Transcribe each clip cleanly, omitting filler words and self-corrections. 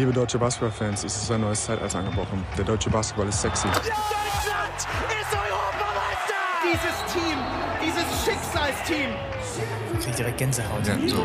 Liebe deutsche Basketballfans, es ist ein neues Zeitalter angebrochen. Der deutsche Basketball ist sexy. Ja! Deutschland ist Europameister! Dieses Team, dieses Schicksalsteam. Ich krieg direkt Gänsehaut. Ja, so.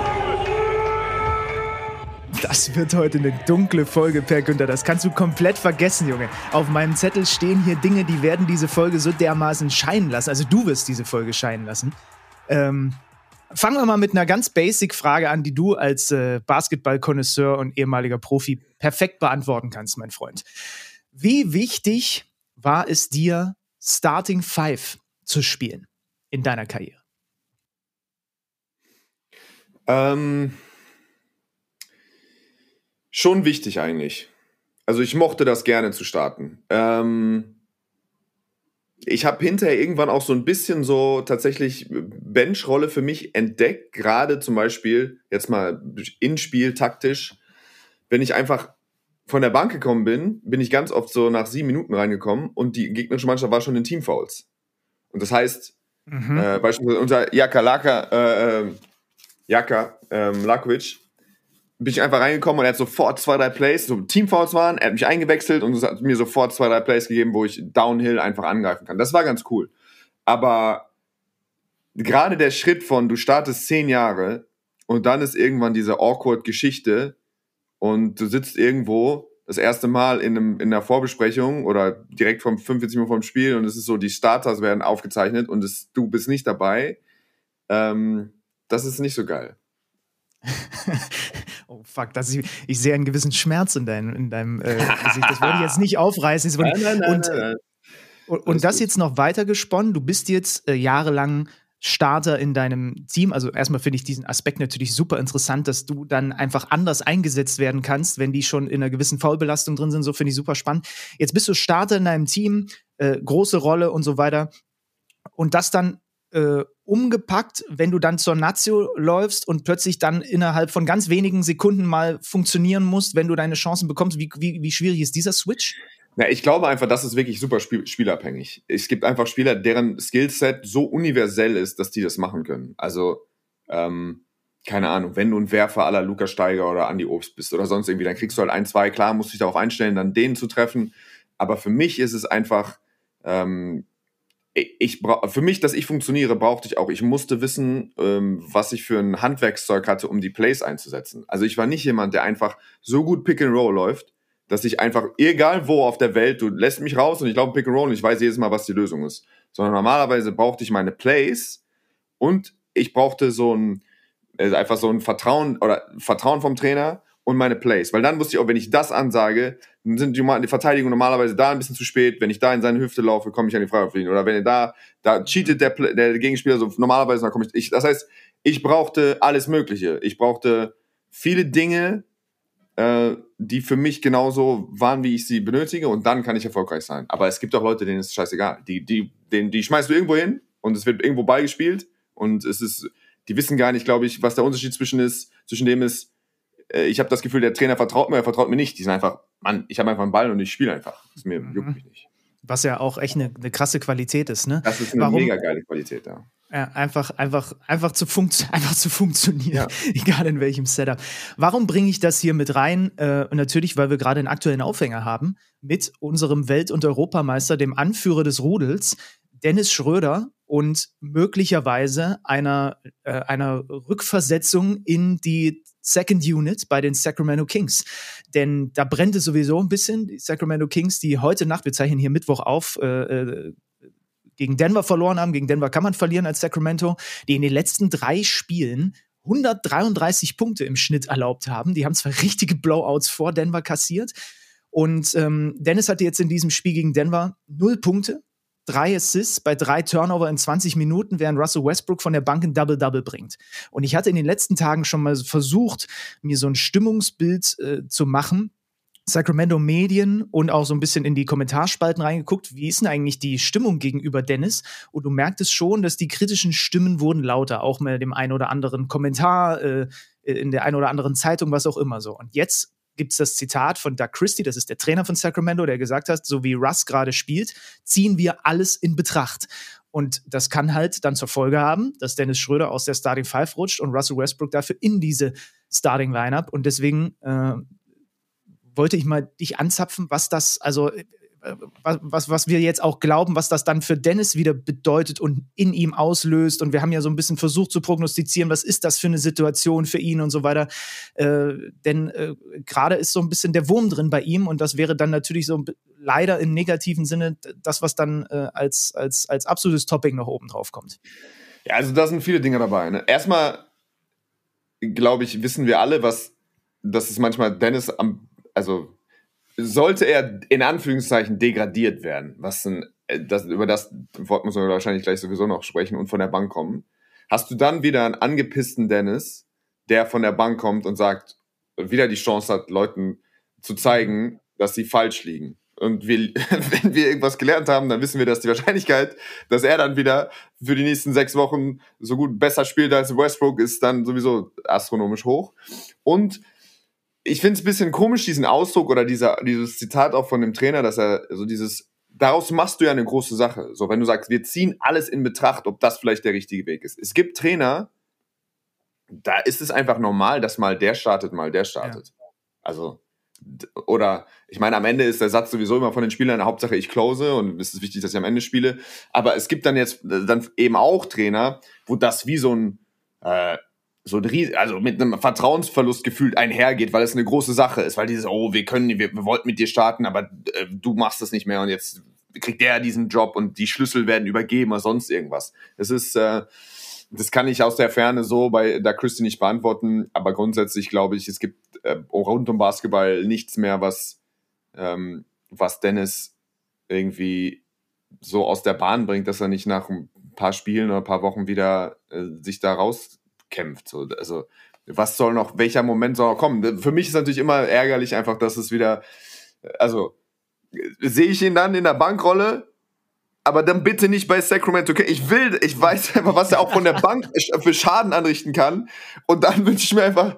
Das wird heute eine dunkle Folge, Per Günther. Das kannst du komplett vergessen, Junge. Auf meinem Zettel stehen hier Dinge, die werden diese Folge so dermaßen scheinen lassen. Also du wirst diese Folge scheinen lassen. Fangen wir mal mit einer ganz basic Frage an, die du als Basketball-Konnoisseur und ehemaliger Profi perfekt beantworten kannst, mein Freund. Wie wichtig war es dir, Starting Five zu spielen in deiner Karriere? Schon wichtig eigentlich. Also ich mochte das gerne zu starten. Ich habe hinterher irgendwann auch so ein bisschen so tatsächlich Benchrolle für mich entdeckt, gerade zum Beispiel, jetzt mal in Spiel taktisch, wenn ich einfach von der Bank gekommen bin ich ganz oft so nach 7 Minuten reingekommen und die gegnerische Mannschaft war schon in Teamfouls. Und das heißt, beispielsweise unser Lakovic, bin ich einfach reingekommen und er hat sofort 2-3 Plays, so Teamfouls waren, er hat mich eingewechselt und hat mir sofort 2-3 Plays gegeben, wo ich Downhill einfach angreifen kann. Das war ganz cool. Aber gerade der Schritt von, du startest 10 Jahre und dann ist irgendwann diese awkward Geschichte und du sitzt irgendwo das erste Mal in einer Vorbesprechung oder direkt 45 Minuten vom Spiel und es ist so, die Starters werden aufgezeichnet und du bist nicht dabei. Das ist nicht so geil. Oh fuck, ich sehe einen gewissen Schmerz in deinem Gesicht. Das wollte ich jetzt nicht aufreißen. Nein. Und das jetzt noch weiter gesponnen. Du bist jetzt jahrelang Starter in deinem Team. Also erstmal finde ich diesen Aspekt natürlich super interessant, dass du dann einfach anders eingesetzt werden kannst, wenn die schon in einer gewissen Foulbelastung drin sind. So finde ich super spannend. Jetzt bist du Starter in deinem Team, große Rolle und so weiter. Und das dann umgepackt, wenn du dann zur Nazio läufst und plötzlich dann innerhalb von ganz wenigen Sekunden mal funktionieren musst, wenn du deine Chancen bekommst. Wie schwierig ist dieser Switch? Ja, ich glaube einfach, das ist wirklich super spielabhängig. Es gibt einfach Spieler, deren Skillset so universell ist, dass die das machen können. Also, keine Ahnung, wenn du ein Werfer à la Lukas Steiger oder Andi Obst bist oder sonst irgendwie, dann kriegst du halt 1, 2, klar, musst dich darauf einstellen, dann den zu treffen. Aber für mich ist es einfach, für mich, dass ich funktioniere, brauchte ich auch. Ich musste wissen, was ich für ein Handwerkszeug hatte, um die Plays einzusetzen. Also ich war nicht jemand, der einfach so gut Pick and Roll läuft, dass ich einfach, egal wo auf der Welt, du lässt mich raus und ich laufe Pick and Roll und ich weiß jedes Mal, was die Lösung ist. Sondern normalerweise brauchte ich meine Plays und ich brauchte einfach so ein Vertrauen vom Trainer und meine Plays. Weil dann wusste ich auch, wenn ich das ansage, dann sind die Verteidigung normalerweise da ein bisschen zu spät. Wenn ich da in seine Hüfte laufe, komme ich an die Freiwurflinie. Oder wenn er da cheatet der Gegenspieler so normalerweise, dann komme ich. Das heißt, ich brauchte alles Mögliche. Ich brauchte viele Dinge, die für mich genauso waren, wie ich sie benötige. Und dann kann ich erfolgreich sein. Aber es gibt auch Leute, denen ist es scheißegal. Die schmeißt du irgendwo hin und es wird irgendwo beigespielt. Und die wissen gar nicht, glaube ich, was der Unterschied zwischen dem ist, ich habe das Gefühl, der Trainer vertraut mir, er vertraut mir nicht. Die sind einfach, Mann, ich habe einfach einen Ball und ich spiele einfach. Das juckt mich nicht. Was ja auch echt eine krasse Qualität ist, ne? Das ist eine mega geile Qualität, ja. Ja, einfach zu funktionieren, ja. Egal in welchem Setup. Warum bringe ich das hier mit rein? Natürlich, weil wir gerade einen aktuellen Aufhänger haben mit unserem Welt- und Europameister, dem Anführer des Rudels, Dennis Schröder, und möglicherweise einer Rückversetzung in die Second Unit bei den Sacramento Kings. Denn da brennt es sowieso ein bisschen. Die Sacramento Kings, die heute Nacht, wir zeichnen hier Mittwoch auf, gegen Denver verloren haben. Gegen Denver kann man verlieren als Sacramento. Die in den letzten 3 Spielen 133 Punkte im Schnitt erlaubt haben. Die haben zwar richtige Blowouts vor Denver kassiert. Und Dennis hatte jetzt in diesem Spiel gegen Denver 0 Punkte. 3 Assists bei 3 Turnover in 20 Minuten, während Russell Westbrook von der Bank ein Double-Double bringt. Und ich hatte in den letzten Tagen schon mal versucht, mir so ein Stimmungsbild zu machen. Sacramento Medien und auch so ein bisschen in die Kommentarspalten reingeguckt. Wie ist denn eigentlich die Stimmung gegenüber Dennis? Und du merktest schon, dass die kritischen Stimmen wurden lauter. Auch mit dem einen oder anderen Kommentar in der einen oder anderen Zeitung, was auch immer so. Und jetzt gibt es das Zitat von Doug Christie, das ist der Trainer von Sacramento, der gesagt hat, so wie Russ gerade spielt, ziehen wir alles in Betracht. Und das kann halt dann zur Folge haben, dass Dennis Schröder aus der Starting Five rutscht und Russell Westbrook dafür in diese Starting Lineup. Und deswegen wollte ich mal dich anzapfen, was das, also was wir jetzt auch glauben, was das dann für Dennis wieder bedeutet und in ihm auslöst. Und wir haben ja so ein bisschen versucht zu prognostizieren, was ist das für eine Situation für ihn und so weiter. Denn gerade ist so ein bisschen der Wurm drin bei ihm und das wäre dann natürlich so leider im negativen Sinne das, was dann als absolutes Topping noch oben drauf kommt. Ja, also da sind viele Dinge dabei. Ne? Erstmal, glaube ich, wissen wir alle, dass es manchmal Dennis sollte er in Anführungszeichen degradiert werden, über das Wort muss man wahrscheinlich gleich sowieso noch sprechen und von der Bank kommen, hast du dann wieder einen angepissten Dennis, der von der Bank kommt und sagt, wieder die Chance hat, Leuten zu zeigen, dass sie falsch liegen. Und wenn wir irgendwas gelernt haben, dann wissen wir, dass die Wahrscheinlichkeit, dass er dann wieder für die nächsten 6 Wochen so gut besser spielt als Westbrook, ist dann sowieso astronomisch hoch. Und ich finde es ein bisschen komisch, diesen Ausdruck oder dieses Zitat auch von dem Trainer, dass er so daraus machst du ja eine große Sache. So, wenn du sagst, wir ziehen alles in Betracht, ob das vielleicht der richtige Weg ist. Es gibt Trainer, da ist es einfach normal, dass mal der startet. Ja. Also, oder, ich meine, am Ende ist der Satz sowieso immer von den Spielern, Hauptsache ich close und es ist wichtig, dass ich am Ende spiele. Aber es gibt dann eben auch Trainer, wo das wie so ein also mit einem Vertrauensverlust gefühlt einhergeht, weil es eine große Sache ist, weil wir wollten mit dir starten, aber du machst es nicht mehr und jetzt kriegt der diesen Job und die Schlüssel werden übergeben oder sonst irgendwas. Das kann ich aus der Ferne so bei Da Christie nicht beantworten, aber grundsätzlich glaube ich, es gibt rund um Basketball nichts mehr, was Dennis irgendwie so aus der Bahn bringt, dass er nicht nach ein paar Spielen oder ein paar Wochen wieder sich da rauskämpft. So, also welcher Moment soll noch kommen? Für mich ist natürlich immer ärgerlich einfach, dass es wieder, also sehe ich ihn dann in der Bankrolle, aber dann bitte nicht bei Sacramento. Okay, ich weiß einfach, was er auch von der Bank für Schaden anrichten kann und dann wünsche ich mir einfach,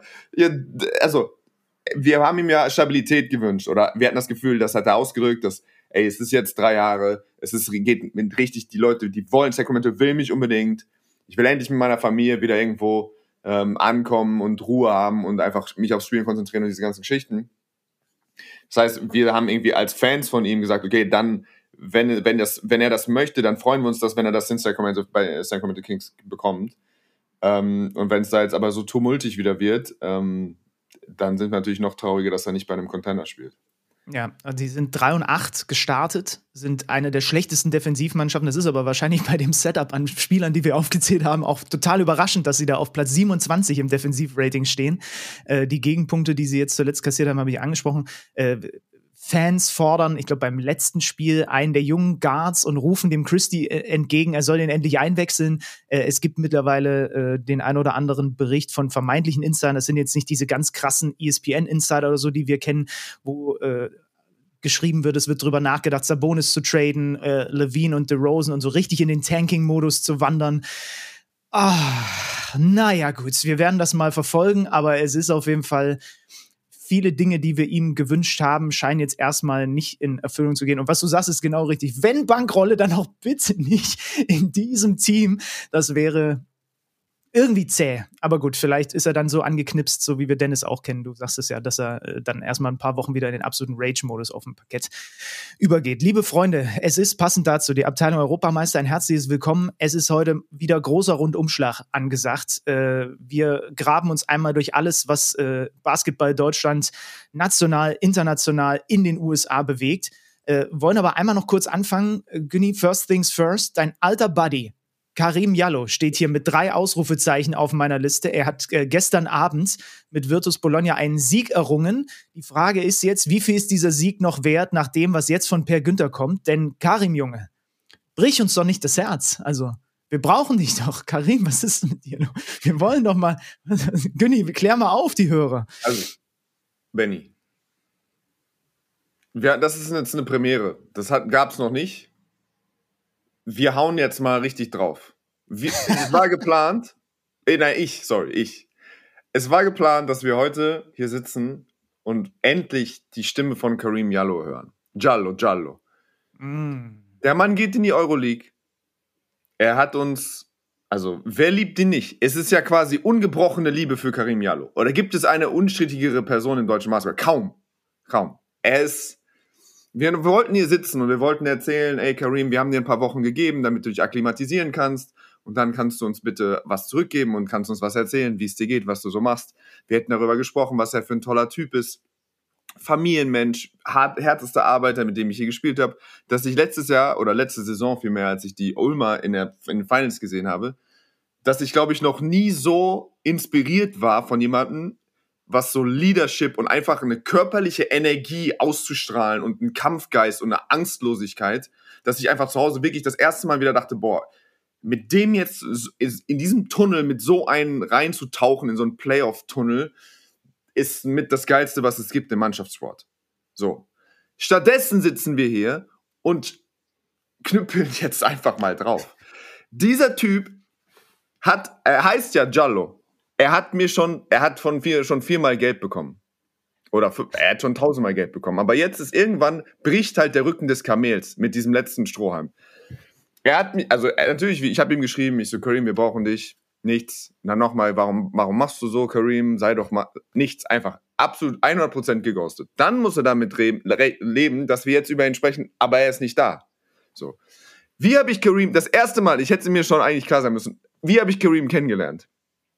wir haben ihm ja Stabilität gewünscht oder wir hatten das Gefühl, das hat er ausgedrückt, dass es ist jetzt 3 Jahre, geht mit richtig, die Leute, die wollen, Sacramento will mich unbedingt, ich will endlich mit meiner Familie wieder irgendwo ankommen und Ruhe haben und einfach mich aufs Spielen konzentrieren und diese ganzen Geschichten. Das heißt, wir haben irgendwie als Fans von ihm gesagt, okay, dann, wenn er das möchte, dann freuen wir uns, dass wenn er das bei Sacramento Kings bekommt. Und wenn es da jetzt aber so tumultig wieder wird, dann sind wir natürlich noch trauriger, dass er nicht bei einem Contender spielt. Ja, also die sind 3-8 gestartet, sind eine der schlechtesten Defensivmannschaften. Das ist aber wahrscheinlich bei dem Setup an Spielern, die wir aufgezählt haben, auch total überraschend, dass sie da auf Platz 27 im Defensivrating stehen. Die Gegenpunkte, die sie jetzt zuletzt kassiert haben, habe ich angesprochen. Fans fordern, ich glaube beim letzten Spiel, einen der jungen Guards und rufen dem Christie entgegen, er soll den endlich einwechseln. Es gibt mittlerweile den ein oder anderen Bericht von vermeintlichen Insidern. Das sind jetzt nicht diese ganz krassen ESPN-Insider oder so, die wir kennen, wo geschrieben wird, es wird drüber nachgedacht, Sabonis zu traden, Levine und DeRozan und so richtig in den Tanking-Modus zu wandern. Naja, gut, wir werden das mal verfolgen, aber es ist auf jeden Fall viele Dinge, die wir ihm gewünscht haben, scheinen jetzt erstmal nicht in Erfüllung zu gehen. Und was du sagst, ist genau richtig. Wenn Bankrolle, dann auch bitte nicht in diesem Team. Das wäre irgendwie zäh. Aber gut, vielleicht ist er dann so angeknipst, so wie wir Dennis auch kennen. Du sagst es ja, dass er dann erstmal ein paar Wochen wieder in den absoluten Rage-Modus auf dem Parkett übergeht. Liebe Freunde, es ist passend dazu, die Abteilung Europameister, ein herzliches Willkommen. Es ist heute wieder großer Rundumschlag angesagt. Wir graben uns einmal durch alles, was Basketball Deutschland national, international in den USA bewegt. Wollen aber einmal noch kurz anfangen. Günni, first things first, dein alter Buddy Karim Jallo steht hier mit 3 Ausrufezeichen auf meiner Liste. Er hat gestern Abend mit Virtus Bologna einen Sieg errungen. Die Frage ist jetzt, wie viel ist dieser Sieg noch wert, nach dem, was jetzt von Per Günther kommt? Denn Karim, Junge, brich uns doch nicht das Herz. Also, wir brauchen dich doch. Karim, was ist mit dir? Wir wollen doch mal, Günni, klär mal auf, die Hörer. Also, Benny, das ist jetzt eine Premiere. Das gab's noch nicht. Wir hauen jetzt mal richtig drauf. Es war geplant, Es war geplant, dass wir heute hier sitzen und endlich die Stimme von Karim Jallo hören. Jallo. Der Mann geht in die Euroleague. Er hat uns, also wer liebt ihn nicht? Es ist ja quasi ungebrochene Liebe für Karim Jallo. Oder gibt es eine unstrittigere Person im deutschen Basketball? Kaum. Kaum. Wir wollten hier sitzen und wir wollten erzählen, ey Kareem, wir haben dir ein paar Wochen gegeben, damit du dich akklimatisieren kannst und dann kannst du uns bitte was zurückgeben und kannst uns was erzählen, wie es dir geht, was du so machst. Wir hätten darüber gesprochen, was er für ein toller Typ ist. Familienmensch, härtester Arbeiter, mit dem ich hier gespielt habe, dass ich letztes Jahr oder letzte Saison vielmehr, als ich die Ulmer in den Finals gesehen habe, dass ich, glaube ich, noch nie so inspiriert war von jemandem, was so Leadership und einfach eine körperliche Energie auszustrahlen und einen Kampfgeist und eine Angstlosigkeit, dass ich einfach zu Hause wirklich das erste Mal wieder dachte, boah, mit dem jetzt in diesem Tunnel, mit so einen reinzutauchen, in so einen Playoff-Tunnel, ist mit das Geilste, was es gibt im Mannschaftssport. So. Stattdessen sitzen wir hier und knüppeln jetzt einfach mal drauf. Dieser Typ er heißt ja Jallo. Er hat schon 4-mal Geld bekommen. Oder er hat schon 1000-mal Geld bekommen. Aber jetzt ist irgendwann, bricht halt der Rücken des Kamels mit diesem letzten Strohhalm. Natürlich, ich habe ihm geschrieben, ich so, Kareem, wir brauchen dich. Nichts. Dann nochmal, warum machst du so, Kareem? Sei doch mal nichts. Einfach absolut 100% geghostet. Dann muss er damit leben, dass wir jetzt über ihn sprechen, aber er ist nicht da. So. Wie habe ich Kareem, das erste Mal, ich hätte mir schon eigentlich klar sein müssen, wie habe ich Kareem kennengelernt?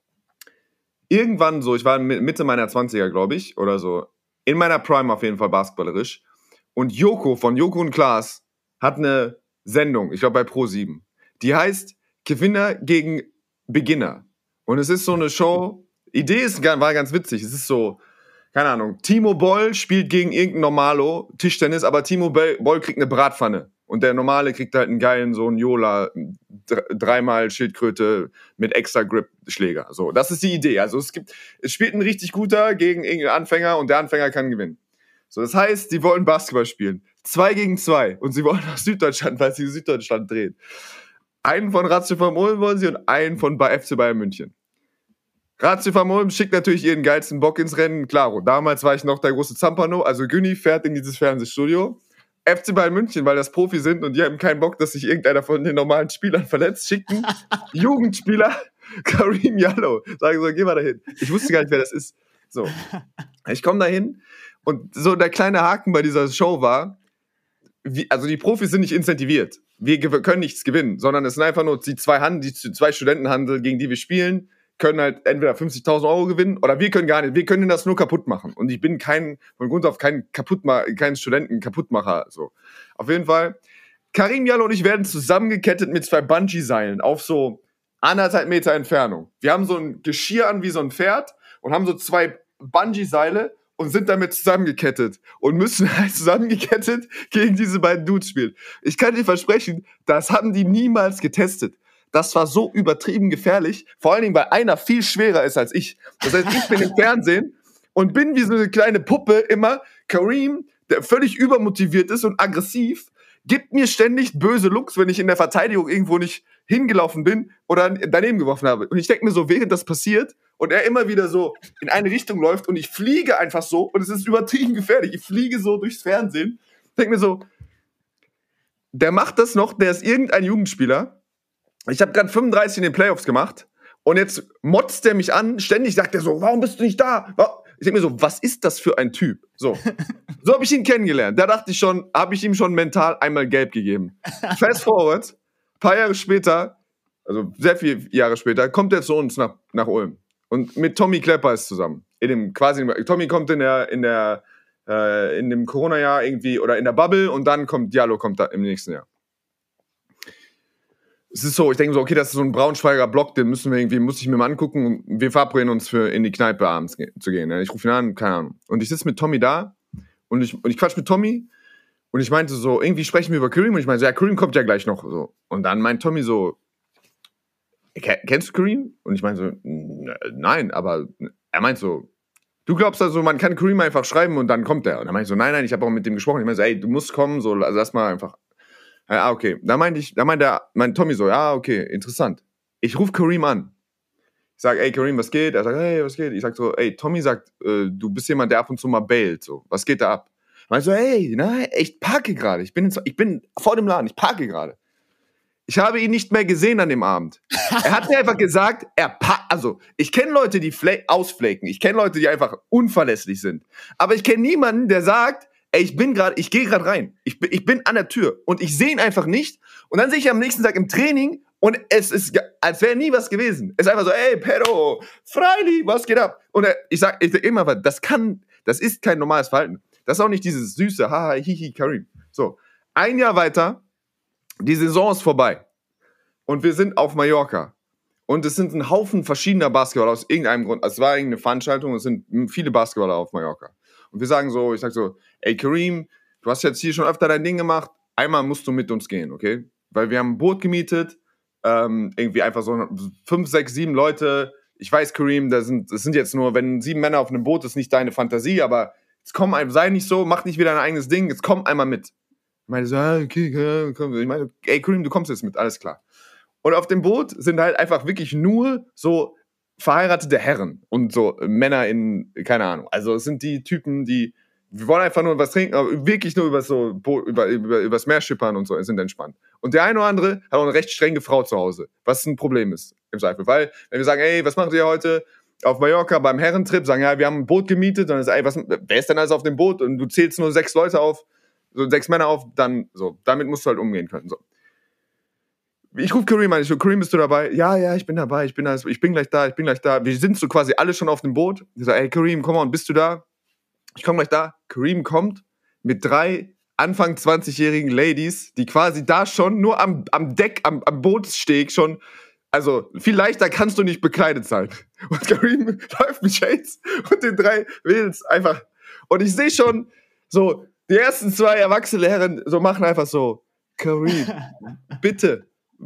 Irgendwann so, ich war Mitte meiner 20er, glaube ich, oder so, in meiner Prime auf jeden Fall basketballerisch. Und Joko von Joko und Klaas hat eine Sendung, ich glaube bei Pro7, die heißt Gewinner gegen Beginner. Und es ist so eine Show, war ganz witzig, es ist so, keine Ahnung, Timo Boll spielt gegen irgendein Normalo Tischtennis, aber Timo Boll kriegt eine Bratpfanne. Und der Normale kriegt halt einen geilen, so einen Yola, 3-mal Schildkröte mit extra Grip-Schläger. So, das ist die Idee. Also es spielt ein richtig guter gegen irgendeinen Anfänger und der Anfänger kann gewinnen. So, das heißt, die wollen Basketball spielen. 2 gegen 2. Und sie wollen nach Süddeutschland, weil sie Süddeutschland drehen. Einen von Ratio vom Ulm wollen sie und einen von FC Bayern München. Ratio vom Ulm schickt natürlich ihren geilsten Bock ins Rennen. Klaro, damals war ich noch der große Zampano. Also Günni fährt in dieses Fernsehstudio. FC Bayern München, weil das Profi sind und die haben keinen Bock, dass sich irgendeiner von den normalen Spielern verletzt, schicken Jugendspieler Kareem Jallow. Sagen so, geh mal dahin. Ich wusste gar nicht, wer das ist. So. Ich komme dahin und so der kleine Haken bei dieser Show war, also die Profis sind nicht incentiviert. Wir können nichts gewinnen, sondern es sind einfach nur die zwei Studentenhandel, gegen die wir spielen, können halt entweder 50.000 Euro gewinnen oder wir können gar nicht. Wir können das nur kaputt machen. Und ich bin von Grund auf kein Studenten-Kaputtmacher. So. Auf jeden Fall. Kareem Jallow und ich werden zusammengekettet mit 2 Bungee-Seilen auf so 1,5 Meter Entfernung. Wir haben so ein Geschirr an wie so ein Pferd und haben so 2 Bungee-Seile und sind damit zusammengekettet und müssen halt zusammengekettet gegen diese beiden Dudes spielen. Ich kann dir versprechen, das haben die niemals getestet. Das war so übertrieben gefährlich, vor allen Dingen, weil einer viel schwerer ist als ich. Das heißt, ich bin im Fernsehen und bin wie so eine kleine Puppe immer. Kareem, der völlig übermotiviert ist und aggressiv, gibt mir ständig böse Looks, wenn ich in der Verteidigung irgendwo nicht hingelaufen bin oder daneben geworfen habe. Und ich denke mir so, während das passiert und er immer wieder so in eine Richtung läuft und ich fliege einfach so und es ist übertrieben gefährlich. Ich fliege so durchs Fernsehen. Ich denke mir so, der macht das noch, der ist irgendein Jugendspieler. Ich habe gerade 35 in den Playoffs gemacht und jetzt motzt der mich an, ständig sagt er so, warum bist du nicht da? Ich denke mir so, was ist das für ein Typ? So habe ich ihn kennengelernt. Da dachte ich schon, habe ich ihm schon mental einmal gelb gegeben. Fast forward, ein paar Jahre später, also sehr viele Jahre später, kommt er zu uns nach Ulm. Und mit Tommy Klepper ist zusammen. Tommy kommt in dem Corona-Jahr irgendwie oder in der Bubble und dann kommt Jallow da im nächsten Jahr. Es ist so, ich denke so, okay, das ist so ein Braunschweiger Block, den muss ich mir mal angucken und wir verabreden uns in die Kneipe abends zu gehen. Ich rufe ihn an, keine Ahnung. Und ich sitze mit Tommy da und ich quatsch mit Tommy und ich meinte so, irgendwie sprechen wir über Kareem und ich meinte so, ja, Kareem kommt ja gleich noch. So. Und dann meint Tommy so, kennst du Kareem? Und ich meinte so, nein, aber er meint so, du glaubst also, man kann Kareem einfach schreiben und dann kommt er. Und dann meinte ich so, nein, ich habe auch mit dem gesprochen. Ich meinte so, ey, du musst kommen, so, also lass mal einfach. Ja, okay. Da meint Tommy so, ja, okay, interessant. Ich rufe Kareem an. Ich sage, ey, Kareem, was geht? Er sagt, hey, was geht? Ich sag so, ey, Tommy sagt, du bist jemand, der ab und zu mal bailt, so. Was geht da ab? Ich so, ey, nein, ich parke gerade. Ich bin vor dem Laden, ich parke gerade. Ich habe ihn nicht mehr gesehen an dem Abend. Er hat mir einfach gesagt, also ich kenne Leute, die ausflaken. Ich kenne Leute, die einfach unverlässlich sind. Aber ich kenne niemanden, der sagt, ey, ich gehe gerade rein. Ich bin an der Tür und ich sehe ihn einfach nicht. Und dann sehe ich ihn am nächsten Tag im Training und es ist, als wäre nie was gewesen. Es ist einfach so, ey, Pedro, Freili, was geht ab? Und ich sag immer, das ist kein normales Verhalten. Das ist auch nicht dieses süße, haha, hihi, Karim. So, ein Jahr weiter, die Saison ist vorbei. Und wir sind auf Mallorca. Und es sind ein Haufen verschiedener Basketballer aus irgendeinem Grund. Es war irgendeine Veranstaltung, es sind viele Basketballer auf Mallorca. Und ich sag so, ey Karim, du hast jetzt hier schon öfter dein Ding gemacht, einmal musst du mit uns gehen, okay? Weil wir haben ein Boot gemietet, irgendwie einfach so 5, 6, 7 Leute. Ich weiß, Karim, das sind jetzt nur, wenn 7 Männer auf einem Boot, ist nicht deine Fantasie, aber jetzt sei nicht so, mach nicht wieder dein eigenes Ding, jetzt komm einmal mit. Ich meine so, okay, komm. Ich meine, ey Karim, du kommst jetzt mit, alles klar. Und auf dem Boot sind halt einfach wirklich nur so verheiratete Herren und so Männer in, keine Ahnung. Also es sind die Typen, wir wollen einfach nur was trinken, aber wirklich nur übers Meer schippern und so, sind entspannt. Und der eine oder andere hat auch eine recht strenge Frau zu Hause, was ein Problem ist im Zweifel. Weil, wenn wir sagen, ey, was macht ihr heute auf Mallorca beim Herrentrip, sagen, ja, wir haben ein Boot gemietet, dann ist, ey, wer ist denn alles auf dem Boot? Und du zählst nur 6 Leute auf, so 6 Männer auf, dann so, damit musst du halt umgehen können. So. Ich rufe Karim an, Karim, bist du dabei? Ja, ich bin dabei, ich bin gleich da. Wir sind so quasi alle schon auf dem Boot. Ich sage, ey Karim, komm on, bist du da? Ich komme gleich da. Karim kommt mit 3 Anfang 20-jährigen Ladies, die quasi da schon nur am Deck, am Bootssteg schon, also viel leichter kannst du nicht bekleidet sein. Und Karim läuft mit Shades und den 3 Mädels einfach. Und ich sehe schon so, die ersten 2 erwachsene Herren so machen einfach so, Karim, bitte,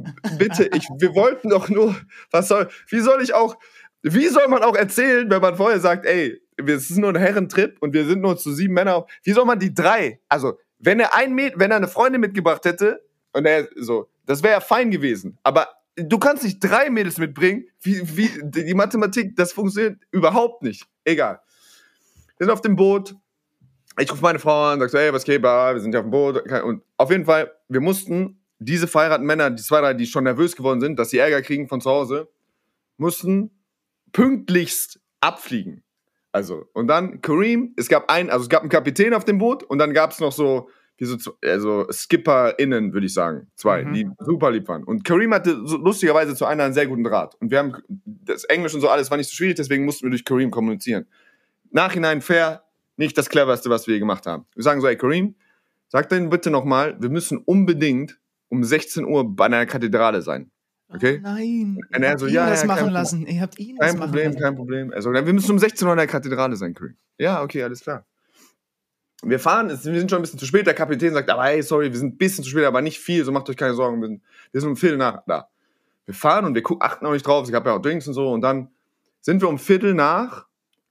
wir wollten doch nur, wie soll man auch erzählen, wenn man vorher sagt, ey, es ist nur ein Herrentrip und wir sind nur zu 7 Männern, wie soll man die 3, also, wenn er eine Freundin mitgebracht hätte, und das wäre ja fein gewesen, aber du kannst nicht 3 Mädels mitbringen, wie die Mathematik, das funktioniert überhaupt nicht, egal. Wir sind auf dem Boot, ich rufe meine Frau an, sag so, ey, was geht, wir sind ja auf dem Boot, und auf jeden Fall, wir mussten diese verheirateten Männer, die 2, 3, die schon nervös geworden sind, dass sie Ärger kriegen von zu Hause, mussten pünktlichst abfliegen. Also, und dann Karim, es gab einen Kapitän auf dem Boot und dann gab es noch so SkipperInnen, würde ich sagen, 2, die super lieb waren. Und Karim hatte lustigerweise zu einer einen sehr guten Draht. Und wir haben das Englisch und so alles war nicht so schwierig, deswegen mussten wir durch Karim kommunizieren. Nachhinein fair, nicht das cleverste, was wir gemacht haben. Wir sagen so, ey Karim, sag denen bitte nochmal, wir müssen unbedingt um 16 Uhr bei einer Kathedrale sein. Okay? Oh nein, ihr habt ihn das machen lassen. Ihr habt ihn das machen lassen. Kein Problem. Also, wir müssen um 16 Uhr in der Kathedrale sein, Karim. Ja, okay, alles klar. Wir sind schon ein bisschen zu spät. Der Kapitän sagt, aber hey, sorry, wir sind ein bisschen zu spät, aber nicht viel, so macht euch keine Sorgen. Wir sind um 4 nach da. Wir fahren und wir achten auch nicht drauf. Es gab ja auch Drinks und so. Und dann sind wir um 4 nach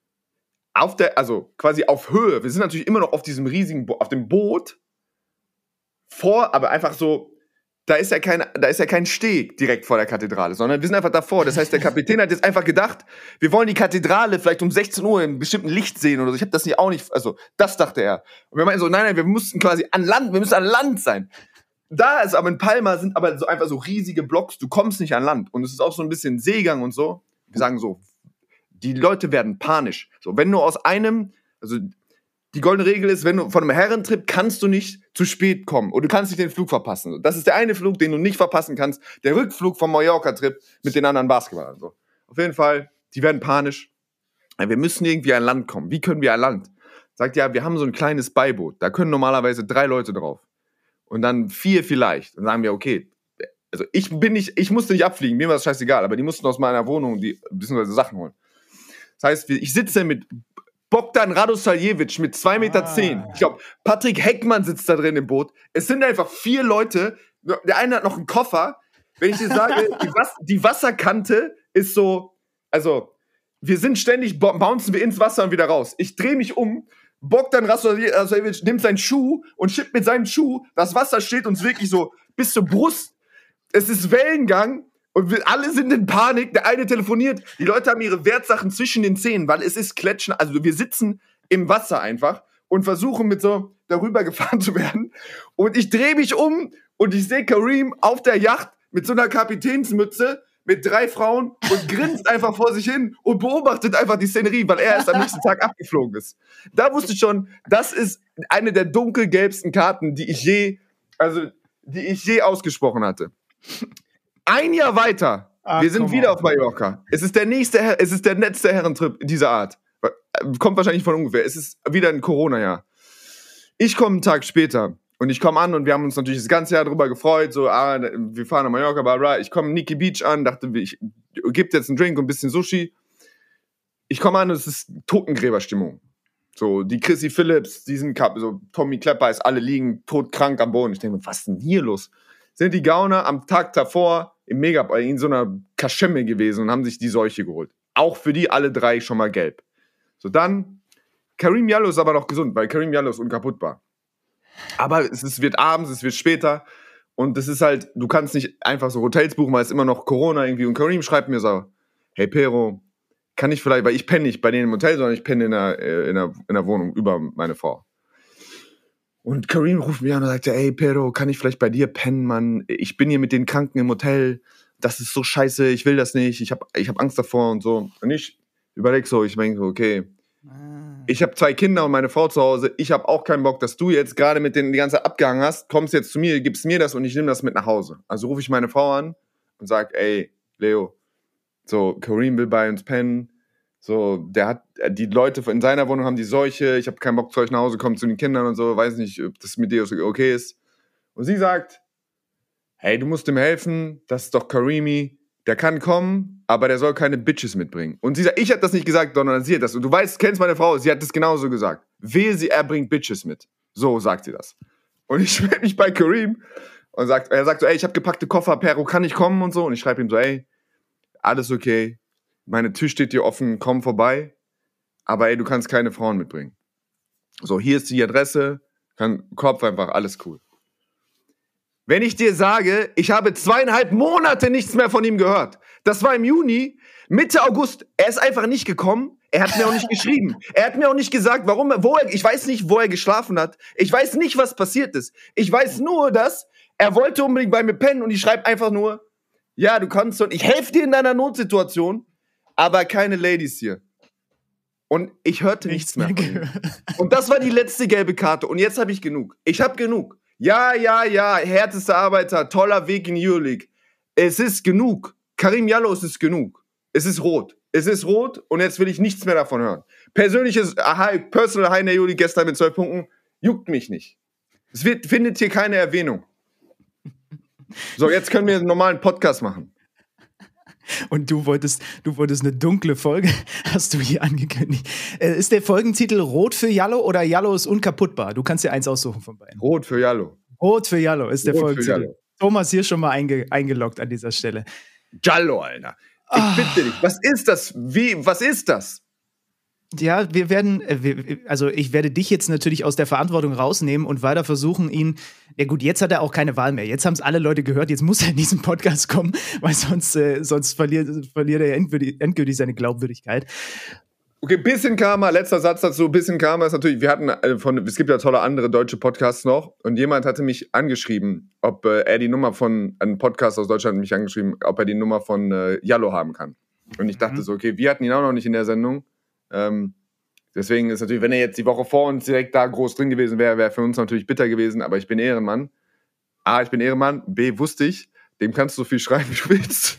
quasi auf Höhe. Wir sind natürlich immer noch auf diesem riesigen, auf dem Boot aber einfach so, da ist ja kein Steg direkt vor der Kathedrale, sondern wir sind einfach davor. Das heißt, der Kapitän hat jetzt einfach gedacht, wir wollen die Kathedrale vielleicht um 16 Uhr im bestimmten Licht sehen oder so. Ich habe das das dachte er. Und wir meinten so, nein, wir müssen quasi an Land sein. Da ist aber in Palma sind aber so einfach so riesige Blocks, du kommst nicht an Land. Und es ist auch so ein bisschen Seegang und so. Wir sagen so, die Leute werden panisch. So, wenn du die goldene Regel ist, wenn du von einem Herrentrip kannst du nicht zu spät kommen oder du kannst nicht den Flug verpassen. Das ist der eine Flug, den du nicht verpassen kannst. Der Rückflug vom Mallorca-Trip mit den anderen Basketballern. So. Auf jeden Fall, die werden panisch. Wir müssen irgendwie an Land kommen. Wie können wir an Land? Sagt ja, wir haben so ein kleines Beiboot. Da können normalerweise 3 Leute drauf. Und dann 4 vielleicht. Dann sagen wir, okay, also ich musste nicht abfliegen, mir war das scheißegal, aber die mussten aus meiner Wohnung beziehungsweise Sachen holen. Das heißt, ich sitze mit Bogdan Radosavljevic mit 2,10 Meter. Ich glaube, Patrick Heckmann sitzt da drin im Boot. Es sind einfach 4 Leute. Der eine hat noch einen Koffer. Wenn ich dir sage, die Wasserkante ist so, also wir sind ständig, bouncen wir ins Wasser und wieder raus. Ich drehe mich um, Bogdan Radosavljevic nimmt seinen Schuh und schippt mit seinem Schuh, das Wasser steht uns wirklich so bis zur Brust. Es ist Wellengang. Und wir alle sind in Panik, der eine telefoniert, die Leute haben ihre Wertsachen zwischen den Zähnen, weil es ist Klatschen, also wir sitzen im Wasser einfach und versuchen mit darüber gefahren zu werden und ich drehe mich um und ich sehe Karim auf der Yacht mit so einer Kapitänsmütze, mit 3 Frauen und grinst einfach vor sich hin und beobachtet einfach die Szenerie, weil er erst am nächsten Tag abgeflogen ist. Da wusste ich schon, das ist eine der dunkelgelbsten Karten, die ich je ausgesprochen hatte. Ein Jahr weiter, wir sind wieder auf Mallorca. Es ist der letzte Herrentrip dieser Art. Kommt wahrscheinlich von ungefähr. Es ist wieder ein Corona-Jahr. Ich komme einen Tag später. Und ich komme an und wir haben uns natürlich das ganze Jahr drüber gefreut, so, wir fahren nach Mallorca, bla bla. Ich komme in Nikki Beach an, dachte, ich gebe jetzt einen Drink und ein bisschen Sushi. Ich komme an und es ist Totengräberstimmung. So, die Chrissy Phillips, so Tommy Klepper, alle liegen todkrank am Boden. Ich denke mir, was ist denn hier los? Sind die Gauner am Tag davor in so einer Kaschemme gewesen und haben sich die Seuche geholt. Auch für die alle 3 schon mal gelb. So, dann, Karim Jallow ist aber noch gesund, weil Karim Jallow ist unkaputtbar. Aber es wird abends, es wird später und das ist halt, du kannst nicht einfach so Hotels buchen, weil es immer noch Corona irgendwie und Karim schreibt mir so, hey Pero, kann ich vielleicht, weil ich penne nicht bei denen im Hotel, sondern ich penne in der Wohnung über meine Frau. Und Karim ruft mich an und sagt, ey Pero, kann ich vielleicht bei dir pennen, Mann? Ich bin hier mit den Kranken im Hotel, das ist so scheiße, ich will das nicht, ich hab Angst davor und so. Und ich überlege so, ich denke so, okay, ich habe 2 Kinder und meine Frau zu Hause. Ich habe auch keinen Bock, dass du jetzt gerade mit denen die ganze Zeit abgehangen hast. Kommst jetzt zu mir, gibst mir das und ich nehme das mit nach Hause. Also rufe ich meine Frau an und sage, ey, Leo, so, Karim will bei uns pennen. So, die Leute in seiner Wohnung haben die Seuche. Ich habe keinen Bock, zu euch nach Hause kommen zu den Kindern und so. Weiß nicht, ob das mit dir okay ist. Und sie sagt, hey, du musst ihm helfen. Das ist doch Karimi. Der kann kommen, aber der soll keine Bitches mitbringen. Und sie sagt, ich habe das nicht gesagt, sondern sie hat das. Und du kennst meine Frau, sie hat das genauso gesagt. Er bringt Bitches mit. So sagt sie das. Und ich melde mich bei Karim und er sagt so, ey, ich habe gepackte Koffer, Pero, kann ich kommen und so? Und ich schreibe ihm so, ey, alles okay. Meine Tür steht dir offen, komm vorbei. Aber ey, du kannst keine Frauen mitbringen. So, hier ist die Adresse, Kopf einfach, alles cool. Wenn ich dir sage, ich habe 2,5 Monate nichts mehr von ihm gehört. Das war im Juni, Mitte August. Er ist einfach nicht gekommen. Er hat mir auch nicht geschrieben. Er hat mir auch nicht gesagt, ich weiß nicht, wo er geschlafen hat. Ich weiß nicht, was passiert ist. Ich weiß nur, dass er wollte unbedingt bei mir pennen und ich schreibe einfach nur, ja, du kannst und ich helfe dir in deiner Notsituation, aber keine Ladies hier. Und ich hörte nichts mehr von ihm. Und das war die letzte gelbe Karte. Und jetzt habe ich genug. Ich habe genug. Ja, härtester Arbeiter, toller Weg in die Euroleague. Es ist genug. Karim Jallow, es ist genug. Es ist rot. Es ist rot und jetzt will ich nichts mehr davon hören. Personal High in der Euroleague gestern mit 12 Punkten, juckt mich nicht. Findet hier keine Erwähnung. So, jetzt können wir einen normalen Podcast machen. Und du wolltest eine dunkle Folge, hast du hier angekündigt. Ist der Folgentitel Rot für Jallow oder Jallow ist unkaputtbar? Du kannst dir eins aussuchen von beiden. Rot für Jallow. Rot für Jallow ist der Folgentitel. Thomas hier schon mal eingeloggt an dieser Stelle. Jallow, Alter. Ich bitte dich, was ist das? Was ist das? Ja, ich werde dich jetzt natürlich aus der Verantwortung rausnehmen und weiter versuchen, ihn, ja gut, jetzt hat er auch keine Wahl mehr. Jetzt haben es alle Leute gehört, jetzt muss er in diesen Podcast kommen, weil sonst verliert er endgültig seine Glaubwürdigkeit. Okay, bisschen Karma, letzter Satz dazu, bisschen Karma ist natürlich, es gibt ja tolle andere deutsche Podcasts noch und jemand hatte mich angeschrieben, ob er die Nummer von, ein Podcast aus Deutschland hat mich angeschrieben, ob er die Nummer von Jallow haben kann. Und ich dachte so, okay, wir hatten ihn auch noch nicht in der Sendung. Deswegen ist natürlich, wenn er jetzt die Woche vor uns direkt da groß drin gewesen wäre, wäre für uns natürlich bitter gewesen, aber ich bin Ehrenmann. A, ich bin Ehrenmann, B, wusste ich, dem kannst du so viel schreiben, wie du willst.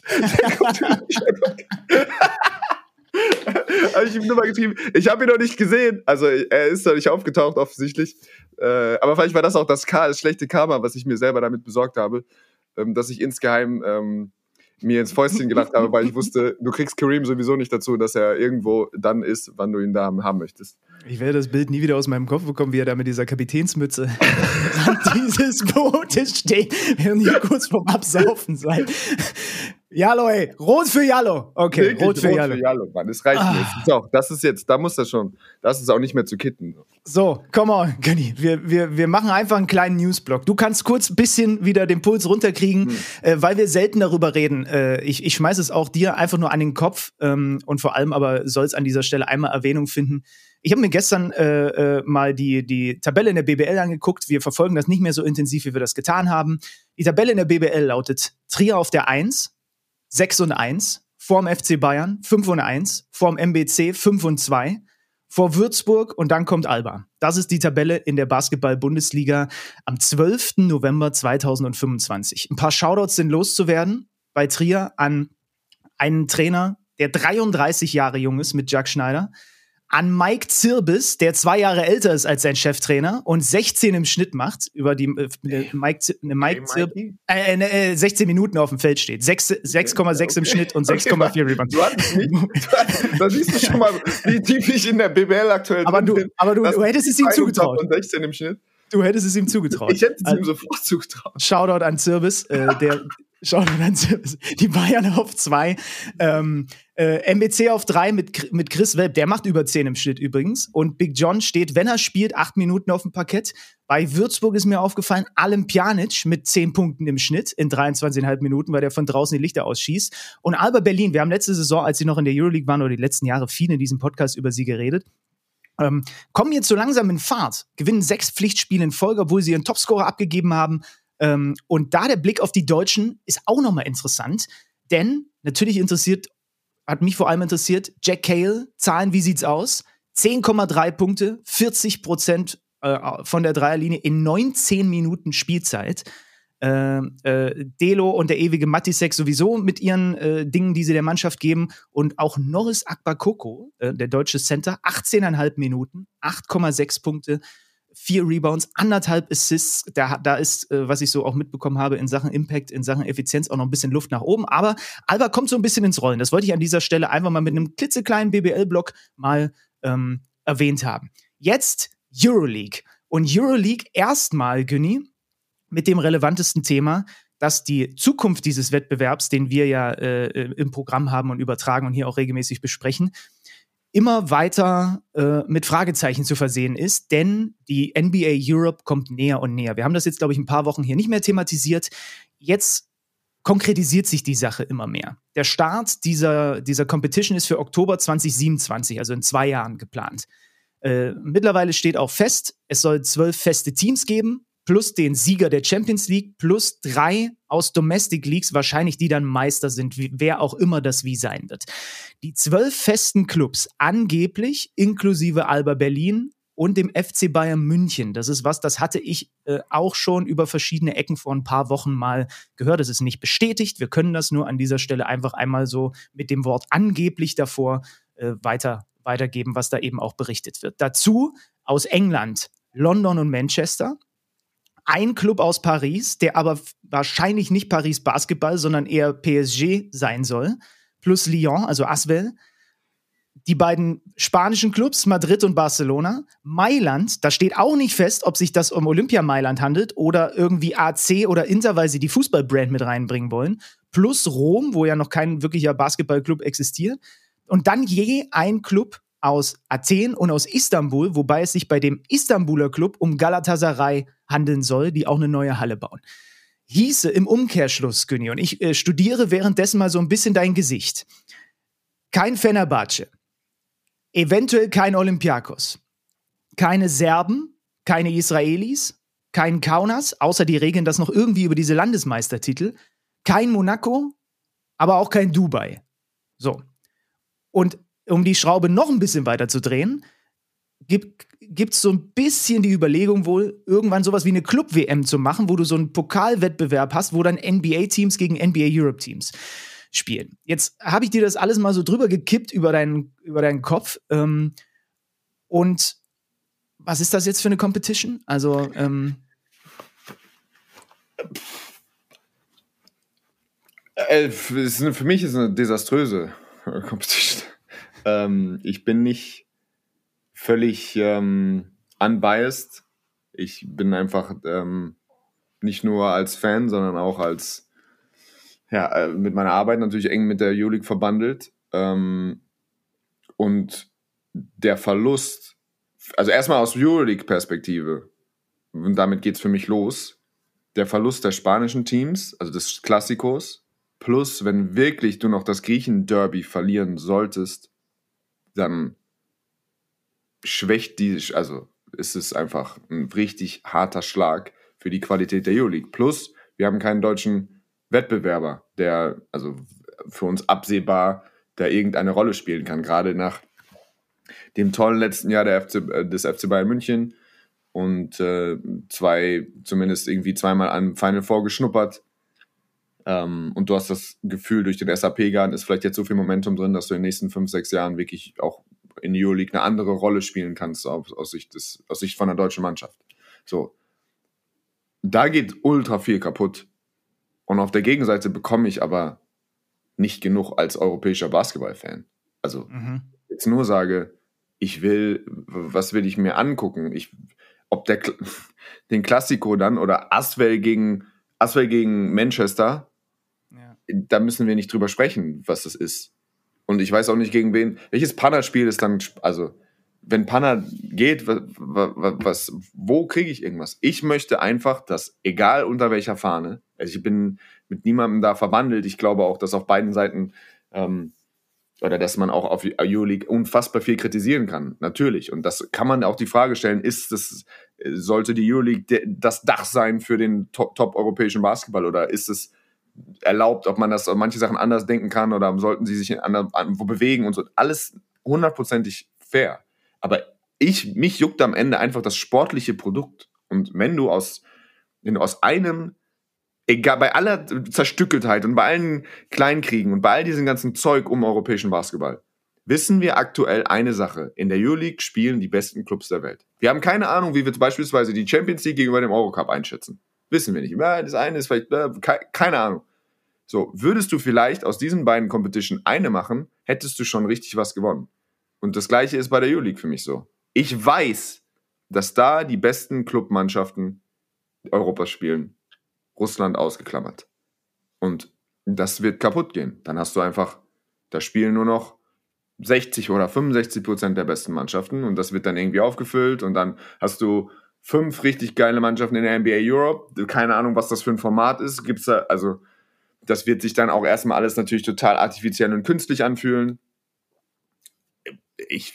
Habe ich ihm Nummer geschrieben. Ich habe ihn noch nicht gesehen, also er ist noch nicht aufgetaucht offensichtlich, aber vielleicht war das auch das schlechte Karma, was ich mir selber damit besorgt habe, dass ich insgeheim mir ins Fäustchen gelacht habe, weil ich wusste, du kriegst Karim sowieso nicht dazu, dass er irgendwo dann ist, wann du ihn da haben möchtest. Ich werde das Bild nie wieder aus meinem Kopf bekommen, wie er da mit dieser Kapitänsmütze an dieses Bootes steht, während ihr kurz vorm Absaufen seid. Jallow, ey, rot für Jallow. Okay, wirklich, rot für Jallow. Mann, das reicht mir. Das ist jetzt, da muss das schon, das ist auch nicht mehr zu kitten. So, come on, Gönni, wir machen einfach einen kleinen Newsblock. Du kannst kurz ein bisschen wieder den Puls runterkriegen, weil wir selten darüber reden. Ich schmeiße es auch dir einfach nur an den Kopf und vor allem aber soll es an dieser Stelle einmal Erwähnung finden. Ich habe mir gestern mal die Tabelle in der BBL angeguckt. Wir verfolgen das nicht mehr so intensiv, wie wir das getan haben. Die Tabelle in der BBL lautet Trier auf der 1, 6-1, vorm FC Bayern 5-1, vorm MBC 5-2, vor Würzburg und dann kommt Alba. Das ist die Tabelle in der Basketball-Bundesliga am 12. November 2025. Ein paar Shoutouts sind loszuwerden bei Trier an einen Trainer, der 33 Jahre jung ist mit Jack Schneider, an Mike Zirbis, der 2 Jahre älter ist als sein Cheftrainer und 16 im Schnitt macht, über die Mike Zirbis 16 Minuten auf dem Feld steht. 6,6 im Schnitt und 6,4 Rebounds. Da siehst du schon mal, wie tief ich in der BBL aktuell bin. Aber du hättest es ihm zugetraut. Und 16 im Schnitt. Du hättest es ihm zugetraut. Ich hätte es ihm sofort zugetraut. Shoutout an Zirbis, die Bayern auf 2, MBC auf 3 mit Chris Welp, der macht über 10 im Schnitt übrigens. Und Big John steht, wenn er spielt, 8 Minuten auf dem Parkett. Bei Würzburg ist mir aufgefallen, Alem Pjanic mit 10 Punkten im Schnitt in 23,5 Minuten, weil der von draußen die Lichter ausschießt. Und Alba Berlin, wir haben letzte Saison, als sie noch in der Euroleague waren, oder die letzten Jahre viel in diesem Podcast über sie geredet, kommen jetzt so langsam in Fahrt, gewinnen 6 Pflichtspiele in Folge, obwohl sie ihren Topscorer abgegeben haben. Und da der Blick auf die Deutschen ist auch nochmal interessant, denn natürlich hat mich vor allem interessiert, Jack Cahill, Zahlen, wie sieht's aus? 10,3 Punkte, 40% von der Dreierlinie in 19 Minuten Spielzeit. Delo und der ewige Matisek sowieso mit ihren Dingen, die sie der Mannschaft geben. Und auch Norris Akbakoko, der deutsche Center, 18,5 Minuten, 8,6 Punkte, 4 Rebounds, 1,5 Assists. Da ist, was ich so auch mitbekommen habe, in Sachen Impact, in Sachen Effizienz auch noch ein bisschen Luft nach oben. Aber Alba kommt so ein bisschen ins Rollen. Das wollte ich an dieser Stelle einfach mal mit einem klitzekleinen BBL-Block mal erwähnt haben. Jetzt Euroleague. Und Euroleague erstmal, Günni, mit dem relevantesten Thema, dass die Zukunft dieses Wettbewerbs, den wir ja im Programm haben und übertragen und hier auch regelmäßig besprechen, immer weiter mit Fragezeichen zu versehen ist, denn die NBA Europe kommt näher und näher. Wir haben das jetzt, glaube ich, ein paar Wochen hier nicht mehr thematisiert. Jetzt konkretisiert sich die Sache immer mehr. Der Start dieser Competition ist für Oktober 2027, also in 2 Jahren geplant. Mittlerweile steht auch fest, es soll 12 feste Teams geben, plus den Sieger der Champions League, plus 3 aus Domestic Leagues, wahrscheinlich die dann Meister sind, wer auch immer das wie sein wird. Die 12 festen Clubs, angeblich inklusive Alba Berlin und dem FC Bayern München. Das ist was, das hatte ich auch schon über verschiedene Ecken vor ein paar Wochen mal gehört. Das ist nicht bestätigt. Wir können das nur an dieser Stelle einfach einmal so mit dem Wort angeblich davor weitergeben, was da eben auch berichtet wird. Dazu aus England, London und Manchester. Ein Club aus Paris, der aber wahrscheinlich nicht Paris Basketball, sondern eher PSG sein soll, plus Lyon, also Asvel. Die beiden spanischen Clubs, Madrid und Barcelona. Mailand, da steht auch nicht fest, ob sich das um Olympia Mailand handelt oder irgendwie AC oder Inter, weil sie die Fußballbrand mit reinbringen wollen. Plus Rom, wo ja noch kein wirklicher Basketballclub existiert. Und dann je ein Club aus Athen und aus Istanbul, wobei es sich bei dem Istanbuler Club um Galatasaray handeln soll, die auch eine neue Halle bauen. Hieße im Umkehrschluss, Günni, und ich studiere währenddessen mal so ein bisschen dein Gesicht. Kein Fenerbahce, eventuell kein Olympiakos, keine Serben, keine Israelis, kein Kaunas, außer die regeln das noch irgendwie über diese Landesmeistertitel, kein Monaco, aber auch kein Dubai. So. Und um die Schraube noch ein bisschen weiter zu drehen, gibt's so ein bisschen die Überlegung wohl, irgendwann sowas wie eine Club-WM zu machen, wo du so einen Pokalwettbewerb hast, wo dann NBA-Teams gegen NBA-Europe-Teams spielen. Jetzt habe ich dir das alles mal so drüber gekippt über deinen Kopf. Und was ist das jetzt für eine Competition? Also, für mich ist es eine desaströse Competition. Ich bin nicht völlig unbiased. Ich bin einfach nicht nur als Fan, sondern auch als mit meiner Arbeit natürlich eng mit der Euroleague verbandelt. Und der Verlust, also erstmal aus Euroleague-Perspektive, und damit geht's für mich los, der Verlust der spanischen Teams, also des Klassikos, plus wenn wirklich du noch das Griechen-Derby verlieren solltest, dann schwächt also ist es einfach ein richtig harter Schlag für die Qualität der Euroleague. Plus, wir haben keinen deutschen Wettbewerber, der also für uns absehbar da irgendeine Rolle spielen kann. Gerade nach dem tollen letzten Jahr des FC Bayern München und zumindest irgendwie zweimal am Final Four geschnuppert. Und du hast das Gefühl, durch den SAP-Garden ist vielleicht jetzt so viel Momentum drin, dass du in den nächsten 5-6 Jahren wirklich auch in der Euroleague eine andere Rolle spielen kannst aus Sicht von der deutschen Mannschaft. So. Da geht ultra viel kaputt. Und auf der Gegenseite bekomme ich aber nicht genug als europäischer Basketball-Fan. Also, jetzt nur sage, was will ich mir angucken? Ob den Klassiko dann oder Asvel gegen Manchester, da müssen wir nicht drüber sprechen, was das ist. Und ich weiß auch nicht, gegen wen. Welches Panna-Spiel ist dann, also, wenn Panna geht, wo kriege ich irgendwas? Ich möchte einfach, dass, egal unter welcher Fahne, also ich bin mit niemandem da verwandelt, ich glaube auch, dass auf beiden Seiten, oder dass man auch auf Euroleague unfassbar viel kritisieren kann, natürlich. Und das kann man auch die Frage stellen, sollte die Euroleague das Dach sein für den top-europäischen Basketball oder ist es erlaubt, ob man manche Sachen anders denken kann oder sollten sie sich wo bewegen und so. Alles 100%ig fair. Aber mich juckt am Ende einfach das sportliche Produkt. Und wenn du aus einem, egal, bei aller Zerstückeltheit und bei allen Kleinkriegen und bei all diesem ganzen Zeug um europäischen Basketball, wissen wir aktuell eine Sache. In der Euroleague spielen die besten Clubs der Welt. Wir haben keine Ahnung, wie wir beispielsweise die Champions League gegenüber dem Eurocup einschätzen. Wissen wir nicht. Das eine ist vielleicht, keine Ahnung. So, würdest du vielleicht aus diesen beiden Competition eine machen, hättest du schon richtig was gewonnen. Und das Gleiche ist bei der Euroleague für mich so. Ich weiß, dass da die besten Clubmannschaften Europas spielen. Russland ausgeklammert. Und das wird kaputt gehen. Dann hast du einfach, da spielen nur noch 60 oder 65% der besten Mannschaften und das wird dann irgendwie aufgefüllt und dann hast du 5 richtig geile Mannschaften in der NBA Europe. Keine Ahnung, was das für ein Format ist. Das wird sich dann auch erstmal alles natürlich total artifiziell und künstlich anfühlen. Ich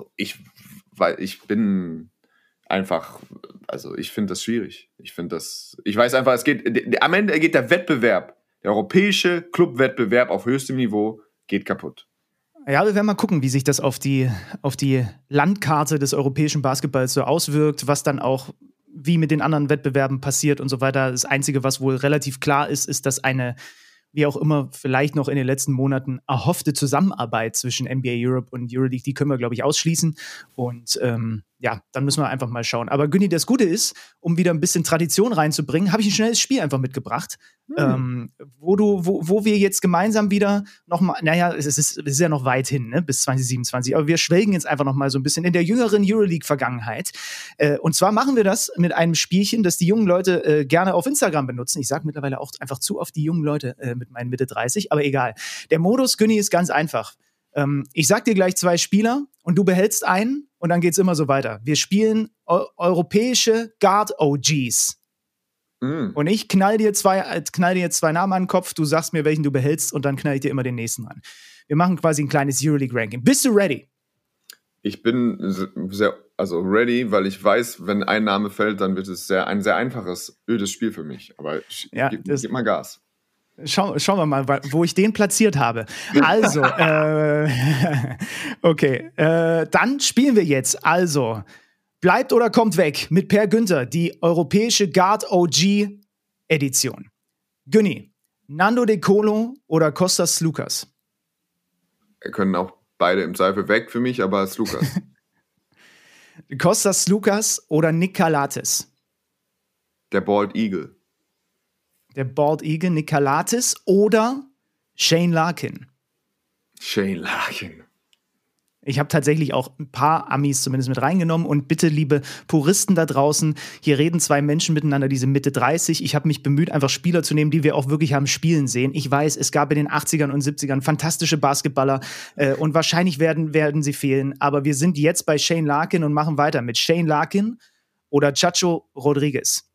bin einfach, also ich finde das schwierig. Ich weiß einfach, am Ende geht der Wettbewerb, der europäische Clubwettbewerb auf höchstem Niveau geht kaputt. Ja, wir werden mal gucken, wie sich das auf die Landkarte des europäischen Basketballs so auswirkt, was dann auch wie mit den anderen Wettbewerben passiert und so weiter. Das Einzige, was wohl relativ klar ist, dass eine, wie auch immer, vielleicht noch in den letzten Monaten erhoffte Zusammenarbeit zwischen NBA Europe und Euroleague, die können wir, glaube ich, ausschließen. Und ja, dann müssen wir einfach mal schauen. Aber Günni, das Gute ist, um wieder ein bisschen Tradition reinzubringen, habe ich ein schnelles Spiel einfach mitgebracht, wo wir jetzt gemeinsam wieder nochmal, naja, es ist ja noch weit hin, ne, bis 2027, aber wir schwelgen jetzt einfach nochmal so ein bisschen in der jüngeren Euroleague-Vergangenheit. Und zwar machen wir das mit einem Spielchen, das die jungen Leute gerne auf Instagram benutzen. Ich sage mittlerweile auch einfach zu oft die jungen Leute mit meinen Mitte 30, aber egal. Der Modus, Günni, ist ganz einfach. Ich sag dir gleich 2 Spieler und du behältst einen und dann geht's immer so weiter. Wir spielen europäische Guard-OGs. Und ich knall dir jetzt 2 Namen an den Kopf, du sagst mir, welchen du behältst und dann knall ich dir immer den nächsten ran. Wir machen quasi ein kleines Euroleague-Ranking. Bist du ready? Ich bin ready, weil ich weiß, wenn ein Name fällt, dann wird es ein sehr einfaches, ödes Spiel für mich. Aber gib mal Gas. Schauen wir mal, wo ich den platziert habe. Also, okay, dann spielen wir jetzt. Also, bleibt oder kommt weg mit Per Günther, die europäische Guard OG Edition. Günni, Nando De Colo oder Kostas Sloukas? Können auch beide im Zweifel weg für mich, aber Sloukas. Kostas Sloukas oder Nick Calates? Der Bald Eagle. Der Bald Eagle, Nick Calates oder Shane Larkin? Shane Larkin. Ich habe tatsächlich auch ein paar Amis zumindest mit reingenommen und bitte, liebe Puristen da draußen, hier reden 2 Menschen miteinander, die sind Mitte 30. Ich habe mich bemüht, einfach Spieler zu nehmen, die wir auch wirklich haben spielen sehen. Ich weiß, es gab in den 80ern und 70ern fantastische Basketballer und wahrscheinlich werden sie fehlen. Aber wir sind jetzt bei Shane Larkin und machen weiter mit Shane Larkin oder Chacho Rodriguez.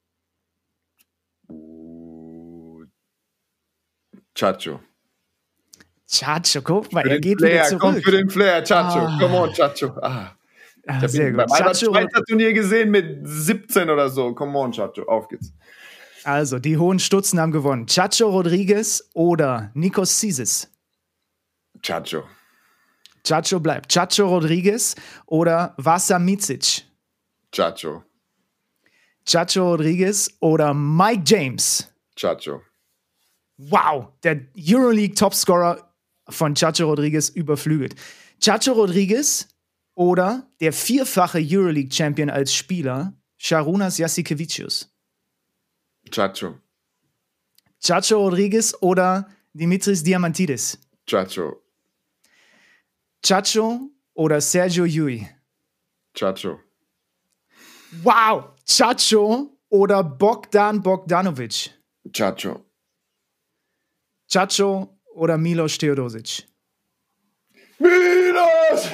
Chacho, guck mal, er geht wieder zurück. Komm für den Flair, Chacho. Come on, Chacho. Ich habe ihn beim Schweizer Turnier gesehen mit 17 oder so. Come on, Chacho, auf geht's. Also, die hohen Stutzen haben gewonnen. Chacho Rodriguez oder Nikos Zisis? Chacho. Chacho bleibt. Chacho Rodriguez oder Vasa Micic? Chacho. Chacho Rodriguez oder Mike James? Chacho. Wow, der Euroleague-Topscorer von Chacho Rodriguez überflügelt. Chacho Rodriguez oder der vierfache Euroleague-Champion als Spieler, Šarūnas Jasikevičius? Chacho. Chacho Rodriguez oder Dimitris Diamantidis? Chacho. Chacho oder Sergio Llull? Chacho. Wow, Chacho oder Bogdan Bogdanovic? Chacho. Chacho oder Milos Teodosic? Milos!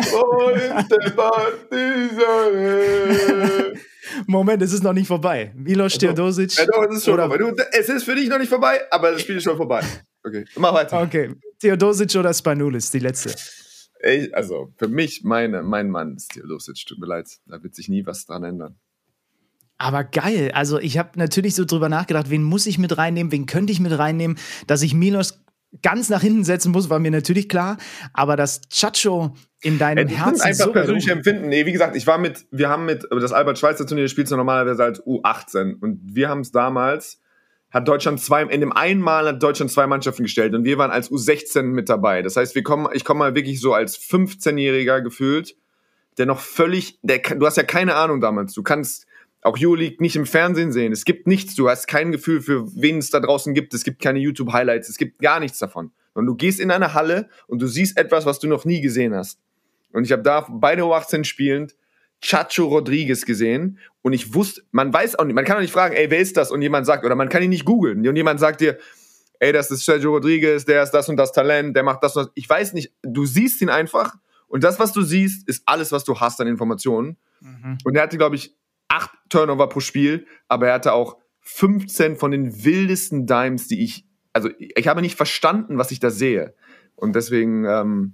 Moment, es ist noch nicht vorbei. Milos Teodosic. Ja, doch, es ist schon vorbei. Es ist für dich noch nicht vorbei, aber das Spiel ist schon vorbei. Okay, mach weiter. Okay, Teodosic oder Spanoulis, die letzte. Also, für mich, mein Mann ist Teodosic. Tut mir leid, da wird sich nie was dran ändern. Aber geil. Also, ich habe natürlich so drüber nachgedacht, wen muss ich mit reinnehmen, wen könnte ich mit reinnehmen. Dass ich Milos ganz nach hinten setzen muss, war mir natürlich klar. Aber dass Chacho in deinem Herzen das sind einfach so persönliche Empfinden. Nee, wie gesagt, wir haben mit das Albert-Schweitzer-Turnier spielst du normalerweise als U18. Und wir haben es damals, in dem einen Mal hat Deutschland 2 Mannschaften gestellt und wir waren als U16 mit dabei. Das heißt, ich komme mal wirklich so als 15-Jähriger gefühlt, der noch du hast ja keine Ahnung damals. Du kannst auch Euroleague nicht im Fernsehen sehen. Es gibt nichts. Du hast kein Gefühl für wen es da draußen gibt. Es gibt keine YouTube-Highlights. Es gibt gar nichts davon. Und du gehst in eine Halle und du siehst etwas, was du noch nie gesehen hast. Und ich habe da beide U18 spielend Chacho Rodriguez gesehen und ich wusste, man weiß auch nicht, man kann auch nicht fragen, ey, wer ist das? Und jemand sagt, oder man kann ihn nicht googeln und jemand sagt dir, ey, das ist Chacho Rodriguez, der ist das und das Talent, der macht das und das. Ich weiß nicht, du siehst ihn einfach und das, was du siehst, ist alles, was du hast an Informationen. Mhm. Und er hatte, glaube ich, 8 Turnover pro Spiel, aber er hatte auch 15 von den wildesten Dimes, ich habe nicht verstanden, was ich da sehe. Und deswegen,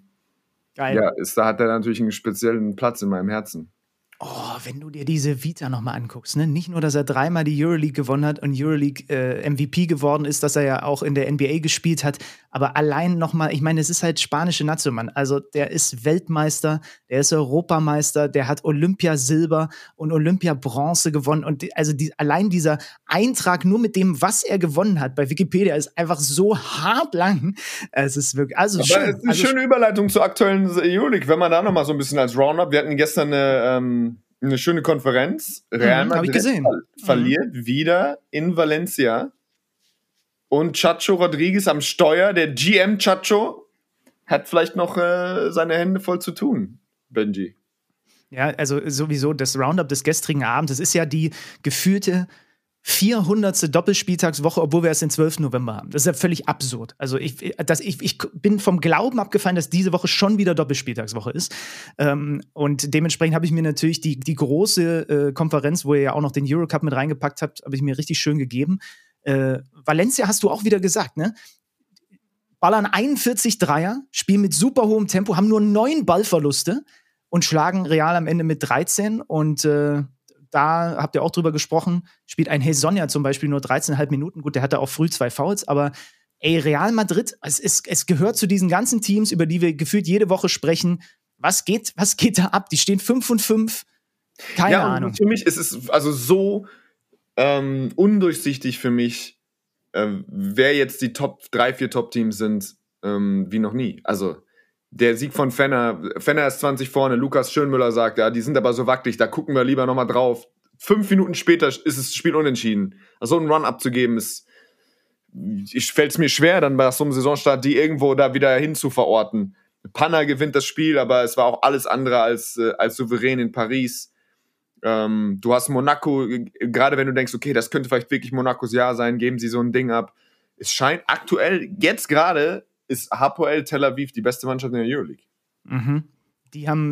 geil. Da hat er natürlich einen speziellen Platz in meinem Herzen. Oh, wenn du dir diese Vita nochmal anguckst, ne? Nicht nur, dass er 3-mal die Euroleague gewonnen hat und Euroleague MVP geworden ist, dass er ja auch in der NBA gespielt hat, aber allein nochmal, ich meine, es ist halt spanische Nazo, Mann. Also der ist Weltmeister, der ist Europameister, der hat Olympia-Silber und Olympia-Bronze gewonnen und allein dieser Eintrag nur mit dem, was er gewonnen hat bei Wikipedia ist einfach so hart lang. Es ist wirklich, also schön. Es ist eine schöne Überleitung zur aktuellen Euroleague, wenn man da nochmal so ein bisschen als Roundup, wir hatten gestern eine schöne Konferenz. Real Madrid verliert wieder in Valencia. Und Chacho Rodriguez am Steuer, der GM Chacho, hat vielleicht noch seine Hände voll zu tun, Benji. Ja, also sowieso das Roundup des gestrigen Abends, das ist ja die gefühlte 400. Doppelspieltagswoche, obwohl wir es den 12. November haben. Das ist ja völlig absurd. Also ich bin vom Glauben abgefallen, dass diese Woche schon wieder Doppelspieltagswoche ist. Und dementsprechend habe ich mir natürlich die große Konferenz, wo ihr ja auch noch den Eurocup mit reingepackt habt, habe ich mir richtig schön gegeben. Valencia hast du auch wieder gesagt, ne? Ballern 41 Dreier, spielen mit super hohem Tempo, haben nur 9 Ballverluste und schlagen Real am Ende mit 13 und da habt ihr auch drüber gesprochen, spielt ein Hezonja zum Beispiel nur 13,5 Minuten. Gut, der hatte auch früh 2 Fouls, aber Real Madrid, es gehört zu diesen ganzen Teams, über die wir gefühlt jede Woche sprechen. Was geht da ab? Die stehen 5-5. Keine Ahnung. Für mich ist es also so undurchsichtig für mich, wer jetzt die 3, 4 Top-Teams sind, wie noch nie. Also der Sieg von Fenner ist 20 vorne, Lukas Schönmüller sagt, ja, die sind aber so wackelig, da gucken wir lieber nochmal drauf. 5 Minuten später ist das Spiel unentschieden. Also so einen Run abzugeben, fällt es mir schwer, dann bei so einem Saisonstart die irgendwo da wieder hin zu verorten. Panna gewinnt das Spiel, aber es war auch alles andere als souverän in Paris. Du hast Monaco, gerade wenn du denkst, okay, das könnte vielleicht wirklich Monacos Jahr sein, geben sie so ein Ding ab. Es scheint aktuell, jetzt gerade, ist Hapoel Tel Aviv die beste Mannschaft in der Euroleague. Mhm. Die haben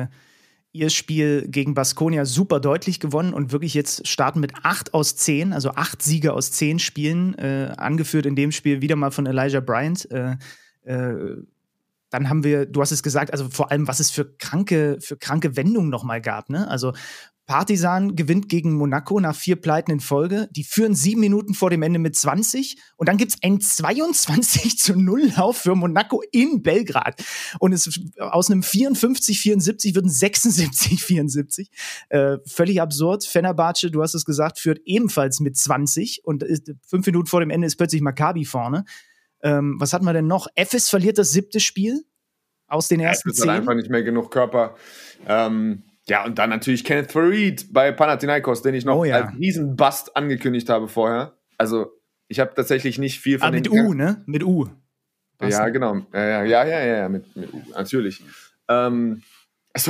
ihr Spiel gegen Baskonia super deutlich gewonnen und wirklich jetzt starten mit 8 aus 10, also 8 Siege aus 10 Spielen, angeführt in dem Spiel wieder mal von Elijah Bryant. Da dann haben wir, du hast es gesagt, also vor allem, was es für kranke Wendungen nochmal gab, ne? Also Partizan gewinnt gegen Monaco nach 4 Pleiten in Folge. Die führen 7 Minuten vor dem Ende mit 20. Und dann gibt's einen 22-0-Lauf für Monaco in Belgrad. Und aus einem 54-74 wird ein 76-74. Völlig absurd. Fenerbahce, du hast es gesagt, führt ebenfalls mit 20. Und 5 Minuten vor dem Ende ist plötzlich Maccabi vorne. Was hatten wir denn noch? Efes verliert das 7. Spiel aus den ersten 10. Efes hat einfach nicht mehr genug Körper. Ja, und dann natürlich Kenneth Farid bei Panathinaikos, den ich noch als Riesenbust angekündigt habe vorher. Also, ich habe tatsächlich nicht viel von mit U, ne? Mit U. Ja, genau. Ja, mit U, natürlich. Also,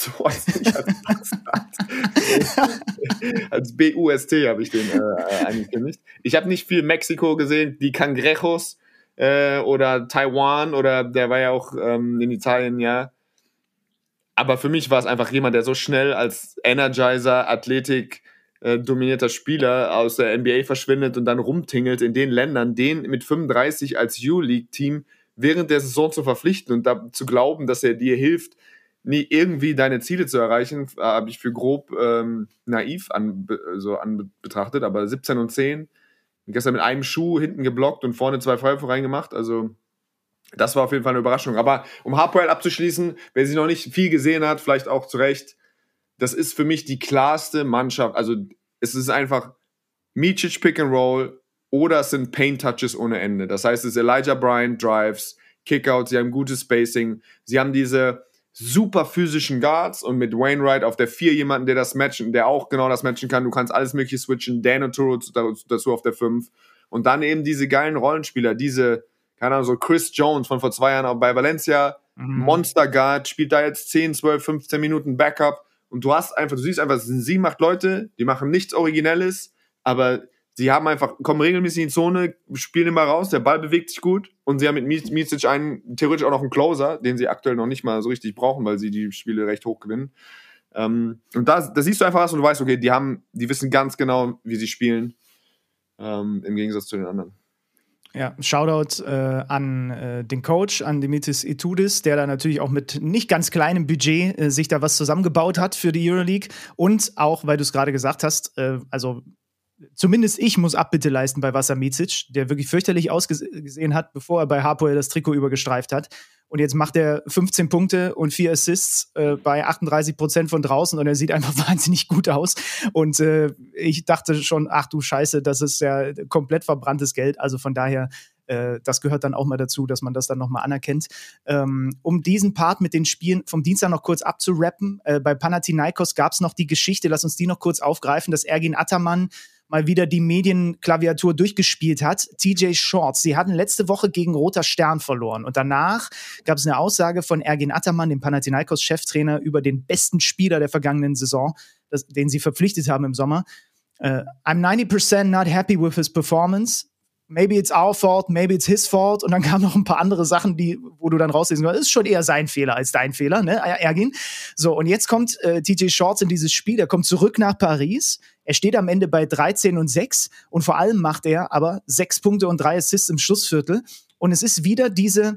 als BUST habe ich den angekündigt. Ich habe nicht viel Mexiko gesehen, die Cangrejos oder Taiwan oder der war ja auch in Italien, ja. Aber für mich war es einfach jemand, der so schnell als Energizer, Athletik dominierter Spieler aus der NBA verschwindet und dann rumtingelt in den Ländern, den mit 35 als U-League-Team während der Saison zu verpflichten und da zu glauben, dass er dir hilft, nie irgendwie deine Ziele zu erreichen, habe ich für grob naiv betrachtet. Aber 17-10, gestern mit einem Schuh hinten geblockt und vorne 2 Freiwürfe reingemacht, also das war auf jeden Fall eine Überraschung. Aber um Hapoel abzuschließen, wer sie noch nicht viel gesehen hat, vielleicht auch zu Recht, das ist für mich die klarste Mannschaft. Also es ist einfach Micic Pick and Roll oder es sind Paint Touches ohne Ende. Das heißt, es ist Elijah Bryant Drives, Kickouts, sie haben gutes Spacing, sie haben diese super physischen Guards und mit Wainwright auf der 4 jemanden, der auch genau das matchen kann. Du kannst alles mögliche switchen, Dan Oturo dazu auf der 5 und dann eben diese geilen Rollenspieler, keine Ahnung, so Chris Jones von vor 2 Jahren auch bei Valencia, Monster Guard, spielt da jetzt 10, 12, 15 Minuten Backup und du siehst einfach, es sind 7, 8 Leute, die machen nichts Originelles, aber sie kommen regelmäßig in die Zone, spielen immer raus, der Ball bewegt sich gut und sie haben mit Micic theoretisch auch noch einen Closer, den sie aktuell noch nicht mal so richtig brauchen, weil sie die Spiele recht hoch gewinnen. Und da siehst du einfach was und du weißt, okay, die wissen ganz genau, wie sie spielen, im Gegensatz zu den anderen. Ja, Shoutout an den Coach, an Dimitris Itoudis, der da natürlich auch mit nicht ganz kleinem Budget sich da was zusammengebaut hat für die Euroleague. Und auch, weil du es gerade gesagt hast, also zumindest ich muss Abbitte leisten bei Vasa Micic, der wirklich fürchterlich ausgesehen hat, bevor er bei Hapoel das Trikot übergestreift hat. Und jetzt macht er 15 Punkte und 4 Assists bei 38% von draußen und er sieht einfach wahnsinnig gut aus. Und ich dachte schon, ach du Scheiße, das ist ja komplett verbranntes Geld. Also von daher, das gehört dann auch mal dazu, dass man das dann nochmal anerkennt. Um diesen Part mit den Spielen vom Dienstag noch kurz abzurappen, bei Panathinaikos gab es noch die Geschichte, lass uns die noch kurz aufgreifen, dass Ergin Ataman mal wieder die Medienklaviatur durchgespielt hat. TJ Shorts, sie hatten letzte Woche gegen Roter Stern verloren. Und danach gab es eine Aussage von Ergin Ataman, dem Panathinaikos-Cheftrainer, über den besten Spieler der vergangenen Saison, den sie verpflichtet haben im Sommer. I'm 90% not happy with his performance. Maybe it's our fault, maybe it's his fault. Und dann kamen noch ein paar andere Sachen, wo du dann rauslesen kannst, ist schon eher sein Fehler als dein Fehler, ne, Ergin. So, und jetzt kommt TJ Shorts in dieses Spiel, der kommt zurück nach Paris. Er steht am Ende bei 13-6 und vor allem macht er aber 6 Punkte und 3 Assists im Schlussviertel. Und es ist wieder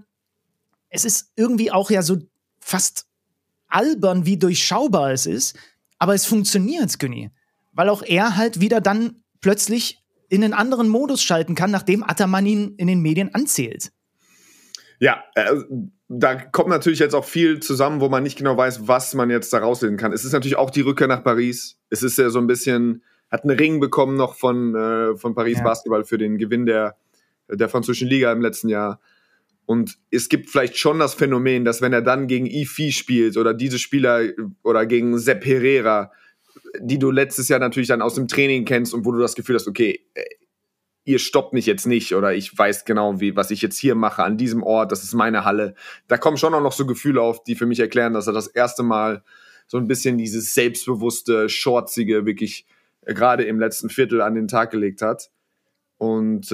es ist irgendwie auch ja so fast albern, wie durchschaubar es ist, aber es funktioniert, Günni. Weil auch er halt wieder dann plötzlich in einen anderen Modus schalten kann, nachdem Ataman ihn in den Medien anzählt. Ja, da kommt natürlich jetzt auch viel zusammen, wo man nicht genau weiß, was man jetzt da rauslesen kann. Es ist natürlich auch die Rückkehr nach Paris. Es ist ja so ein bisschen, hat einen Ring bekommen noch von Paris Basketball für den Gewinn der französischen Liga im letzten Jahr. Und es gibt vielleicht schon das Phänomen, dass wenn er dann gegen Ifi spielt oder diese Spieler oder gegen Sepp Herrera, die du letztes Jahr natürlich dann aus dem Training kennst und wo du das Gefühl hast, okay, ihr stoppt mich jetzt nicht oder ich weiß genau, was ich jetzt hier mache an diesem Ort, das ist meine Halle. Da kommen schon auch noch so Gefühle auf, die für mich erklären, dass er das erste Mal so ein bisschen dieses selbstbewusste, shortzige wirklich gerade im letzten Viertel an den Tag gelegt hat. Und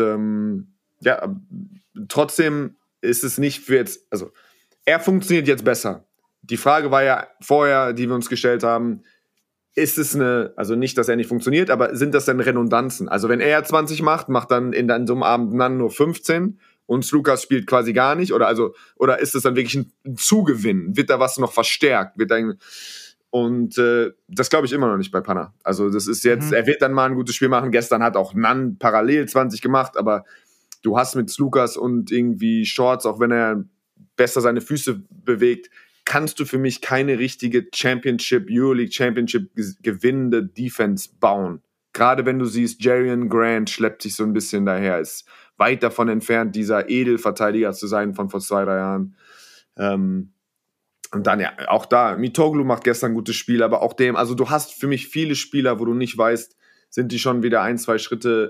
trotzdem ist es nicht für jetzt, also er funktioniert jetzt besser. Die Frage war ja vorher, die wir uns gestellt haben, ist es also nicht, dass er nicht funktioniert, aber sind das denn Redundanzen? Also wenn er 20 macht dann in so einem Abend dann nur 15 und Lucas spielt quasi gar nicht? Oder ist es dann wirklich ein Zugewinn? Wird da was noch verstärkt? Und das glaube ich immer noch nicht bei Panna. Also das ist jetzt, er wird dann mal ein gutes Spiel machen. Gestern hat auch Nan parallel 20 gemacht, aber du hast mit Lucas und irgendwie Shorts, auch wenn er besser seine Füße bewegt, kannst du für mich keine richtige Euroleague Championship gewinnende Defense bauen. Gerade wenn du siehst, Jerian Grant schleppt sich so ein bisschen daher, ist weit davon entfernt, dieser Edelverteidiger zu sein von vor 2-3 Jahren. Und dann ja, auch da, Mitoglu macht gestern ein gutes Spiel, aber auch also du hast für mich viele Spieler, wo du nicht weißt, sind die schon wieder 1-2 Schritte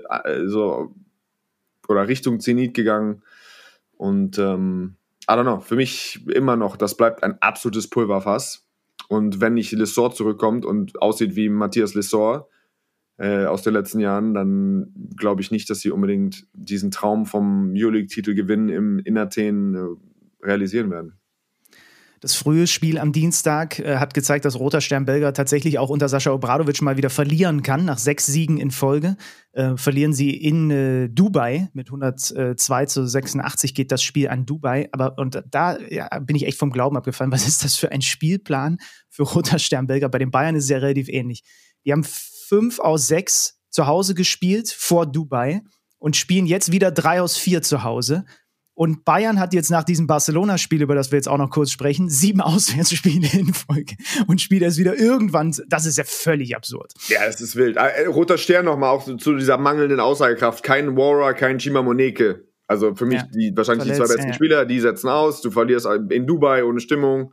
oder Richtung Zenit gegangen. Und I don't know, für mich immer noch, das bleibt ein absolutes Pulverfass. Und wenn nicht Lessort zurückkommt und aussieht wie Matthias Lessort aus den letzten Jahren, dann glaube ich nicht, dass sie unbedingt diesen Traum vom Euroleague-Titel gewinnen in Athen realisieren werden. Das frühe Spiel am Dienstag hat gezeigt, dass Roter Stern Belgrad tatsächlich auch unter Sascha Obradovic mal wieder verlieren kann. Nach 6 Siegen in Folge verlieren sie in Dubai. Mit 102-86 geht das Spiel an Dubai. Und da bin ich echt vom Glauben abgefallen. Was ist das für ein Spielplan für Roter Stern Belgrad? Bei den Bayern ist es ja relativ ähnlich. Die haben 5 aus 6 zu Hause gespielt vor Dubai und spielen jetzt wieder 3 aus 4 zu Hause. Und Bayern hat jetzt nach diesem Barcelona-Spiel, über das wir jetzt auch noch kurz sprechen, 7 Auswärtsspiele in Folge und spielt erst wieder irgendwann. Das ist ja völlig absurd. Ja, das ist wild. Roter Stern nochmal auch zu dieser mangelnden Aussagekraft. Kein Wara, kein Chimamoneke. Also für mich wahrscheinlich die 2 besten Spieler, die setzen aus. Du verlierst in Dubai ohne Stimmung.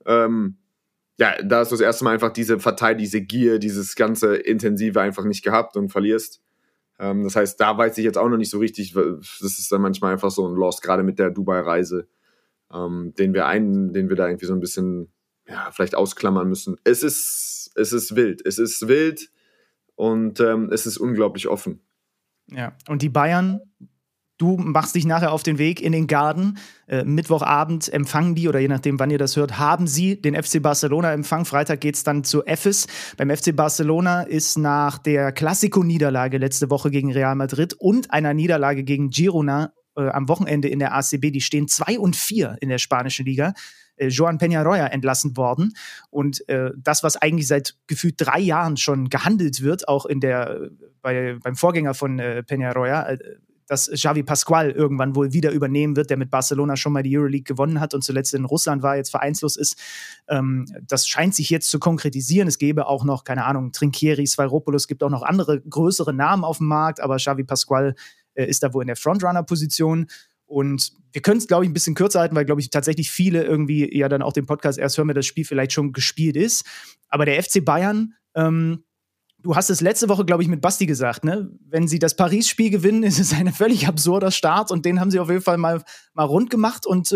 Da hast du das erste Mal einfach diese Gier, dieses ganze Intensive einfach nicht gehabt und verlierst. Das heißt, da weiß ich jetzt auch noch nicht so richtig, das ist dann manchmal einfach so ein Loss, gerade mit der Dubai-Reise, den wir da irgendwie so ein bisschen, vielleicht ausklammern müssen. Es ist wild und es ist unglaublich offen. Ja, und die Bayern, du machst dich nachher auf den Weg in den Garden. Mittwochabend empfangen die, oder je nachdem, wann ihr das hört, haben sie den FC Barcelona empfangen. Freitag geht's dann zu Efes. Beim FC Barcelona ist nach der Clasico-Niederlage letzte Woche gegen Real Madrid und einer Niederlage gegen Girona am Wochenende in der ACB, die stehen 2-4 in der spanischen Liga, Joan Peñarroya entlassen worden. Und das, was eigentlich seit gefühlt 3 Jahren schon gehandelt wird, auch beim Vorgänger von Peñarroya, dass Xavi Pascual irgendwann wohl wieder übernehmen wird, der mit Barcelona schon mal die Euroleague gewonnen hat und zuletzt in Russland war, jetzt vereinslos ist. Das scheint sich jetzt zu konkretisieren. Es gäbe auch noch, keine Ahnung, Trinchieri, Sfairopoulos, gibt auch noch andere größere Namen auf dem Markt, aber Xavi Pascual ist da wohl in der Frontrunner-Position. Und wir können es, glaube ich, ein bisschen kürzer halten, weil, glaube ich, tatsächlich viele irgendwie ja dann auch den Podcast erst hören, wenn das Spiel vielleicht schon gespielt ist. Aber der FC Bayern, du hast es letzte Woche, glaube ich, mit Basti gesagt, ne? Wenn sie das Paris-Spiel gewinnen, ist es ein völlig absurder Start und den haben sie auf jeden Fall mal rund gemacht und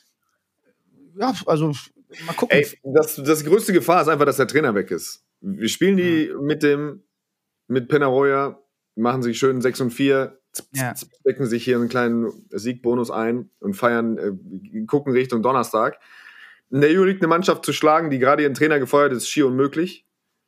also mal gucken. Ey, das größte Gefahr ist einfach, dass der Trainer weg ist. Wir spielen die mit Peñarroya, machen sich schön 6-4, stecken sich hier einen kleinen Siegbonus ein und gucken Richtung Donnerstag. In der Euroleague eine Mannschaft zu schlagen, die gerade ihren Trainer gefeuert ist schier unmöglich.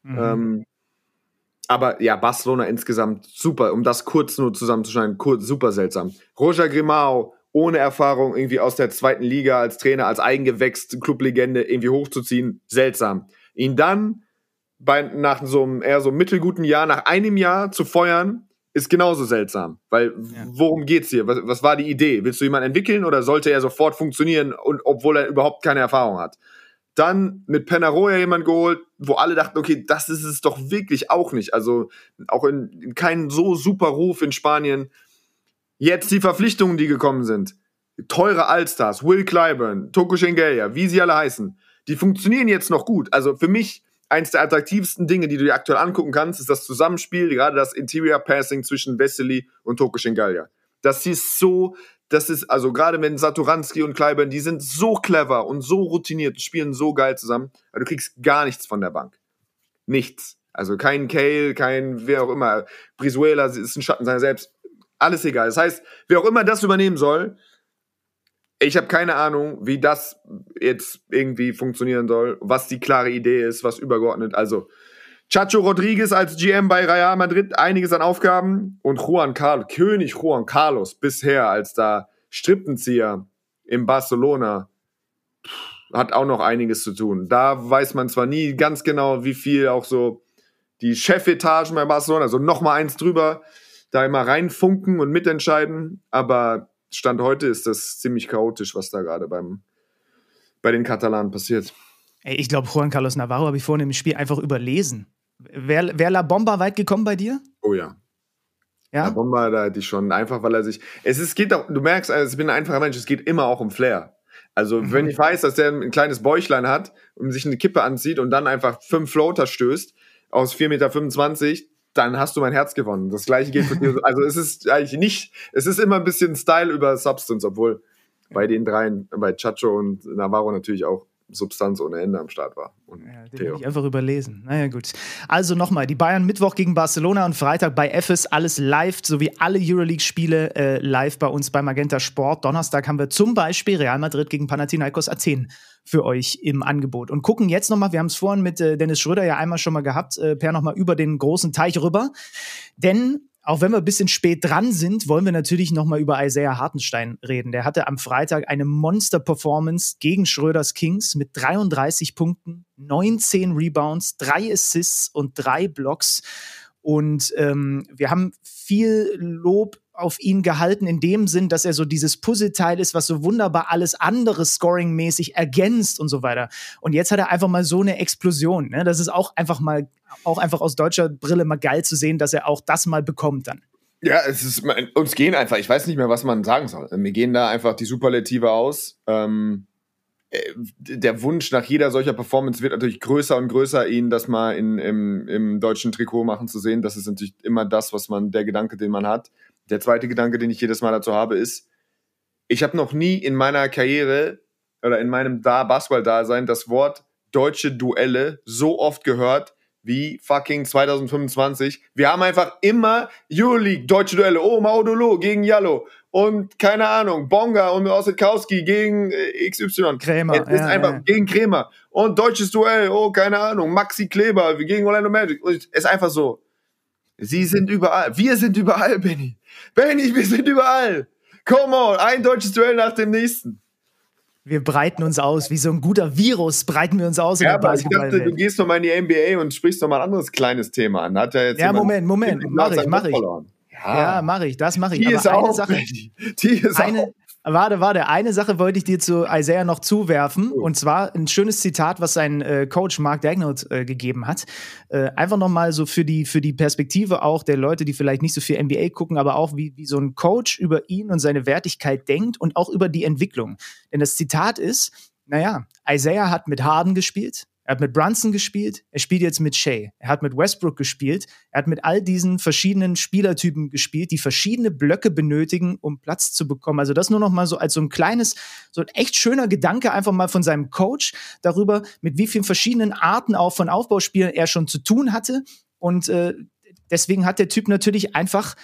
Aber ja, Barcelona insgesamt super, um das kurz nur zusammenzuschneiden, super seltsam. Roger Grimau, ohne Erfahrung irgendwie aus der 2. Liga als Trainer, als Eigengewächs, Clublegende irgendwie hochzuziehen, seltsam. Ihn dann nach so einem eher so mittelguten Jahr, nach einem Jahr zu feuern, ist genauso seltsam. Weil, worum geht's hier? Was war die Idee? Willst du jemanden entwickeln oder sollte er sofort funktionieren, und obwohl er überhaupt keine Erfahrung hat? Dann mit Peñarroya jemand geholt, wo alle dachten, okay, das ist es doch wirklich auch nicht. Also auch in keinen so super Ruf in Spanien. Jetzt die Verpflichtungen, die gekommen sind. Teure Allstars, Will Clyburn, Toko Shengelia, wie sie alle heißen. Die funktionieren jetzt noch gut. Also für mich eins der attraktivsten Dinge, die du dir aktuell angucken kannst, ist das Zusammenspiel, gerade das Interior Passing zwischen Vesely und Toko Shengelia. Das ist, also gerade wenn Satoranski und Clyburn, die sind so clever und so routiniert, spielen so geil zusammen, aber du kriegst gar nichts von der Bank. Nichts. Also kein Cale, kein wer auch immer. Brizuela ist ein Schatten seiner selbst. Alles egal. Das heißt, wer auch immer das übernehmen soll, ich habe keine Ahnung, wie das jetzt irgendwie funktionieren soll, was die klare Idee ist, was übergeordnet. Also Chacho Rodriguez als GM bei Real Madrid, einiges an Aufgaben. Und König Juan Carlos bisher als da Strippenzieher in Barcelona hat auch noch einiges zu tun. Da weiß man zwar nie ganz genau, wie viel auch so die Chefetagen bei Barcelona, also noch mal eins drüber, da immer reinfunken und mitentscheiden, aber Stand heute ist das ziemlich chaotisch, was da gerade bei den Katalanen passiert. Ey, ich glaube, Juan Carlos Navarro habe ich vorhin im Spiel einfach überlesen. Wäre La Bomba weit gekommen bei dir? Oh ja. Ja? La Bomba, da hätte ich schon, einfach weil er sich, geht auch, du merkst, also ich bin ein einfacher Mensch, es geht immer auch um Flair. Also wenn ich weiß, dass der ein kleines Bäuchlein hat und sich eine Kippe anzieht und dann einfach 5 Floater stößt aus 4,25 Meter, dann hast du mein Herz gewonnen. Das gleiche gilt für dir. Also es ist eigentlich nicht, es ist immer ein bisschen Style über Substance, obwohl bei den dreien, bei Chacho und Navarro natürlich auch Substanz ohne Ende am Start war. Und ja, den habe ich einfach überlesen. Naja, gut. Also nochmal, die Bayern Mittwoch gegen Barcelona und Freitag bei FS, alles live, sowie alle Euroleague-Spiele live bei uns bei Magenta Sport. Donnerstag haben wir zum Beispiel Real Madrid gegen Panathinaikos Athen für euch im Angebot. Und gucken jetzt nochmal, wir haben es vorhin mit Dennis Schröder ja einmal schon mal gehabt, Per nochmal über den großen Teich rüber. Denn auch wenn wir ein bisschen spät dran sind, wollen wir natürlich nochmal über Isaiah Hartenstein reden. Der hatte am Freitag eine Monster-Performance gegen Schröders Kings mit 33 Punkten, 19 Rebounds, 3 Assists und 3 Blocks. Und wir haben viel Lob auf ihn gehalten, in dem Sinn, dass er so dieses Puzzleteil ist, was so wunderbar alles andere scoring-mäßig ergänzt und so weiter. Und jetzt hat er einfach mal so eine Explosion. Ne? Das ist auch einfach aus deutscher Brille mal geil zu sehen, dass er auch das mal bekommt dann. Ja, uns gehen einfach, ich weiß nicht mehr, was man sagen soll. Mir gehen da einfach die Superlative aus. Der Wunsch nach jeder solcher Performance wird natürlich größer und größer, ihn das mal im deutschen Trikot machen zu sehen. Das ist natürlich immer das, der Gedanke, den man hat. Der zweite Gedanke, den ich jedes Mal dazu habe, ist, ich habe noch nie in meiner Karriere oder in meinem Basketball-Dasein das Wort deutsche Duelle so oft gehört wie fucking 2025. Wir haben einfach immer Euroleague, deutsche Duelle. Oh, Maudolo gegen Jallo. Und keine Ahnung, Bonga und Ossetkowski gegen XY. Krämer. Es ist einfach gegen Krämer. Und deutsches Duell, oh, keine Ahnung, Maxi Kleber gegen Orlando Magic. Und es ist einfach so. Sie sind überall. Wir sind überall, Benny. Benny, wir sind überall. Come on, ein deutsches Duell nach dem nächsten. Wir breiten uns aus. Wie so ein guter Virus breiten wir uns aus. Ja, aber ich dachte, du gehst noch mal in die NBA und sprichst noch mal ein anderes kleines Thema an. Hat ja jetzt Moment. Mach ich. Ja, mach ich. Das mache ich. Die ist auch. Warte. Eine Sache wollte ich dir zu Isaiah noch zuwerfen. Und zwar ein schönes Zitat, was sein Coach Mark Daigneault gegeben hat. Einfach nochmal so für die Perspektive auch der Leute, die vielleicht nicht so viel NBA gucken, aber auch wie so ein Coach über ihn und seine Wertigkeit denkt und auch über die Entwicklung. Denn das Zitat ist, Isaiah hat mit Harden gespielt, er hat mit Brunson gespielt, er spielt jetzt mit Shea. Er hat mit Westbrook gespielt, er hat mit all diesen verschiedenen Spielertypen gespielt, die verschiedene Blöcke benötigen, um Platz zu bekommen. Also das nur noch mal so als so ein kleines, so ein echt schöner Gedanke einfach mal von seinem Coach darüber, mit wie vielen verschiedenen Arten auch von Aufbauspielen er schon zu tun hatte. Und deswegen hat der Typ natürlich einfach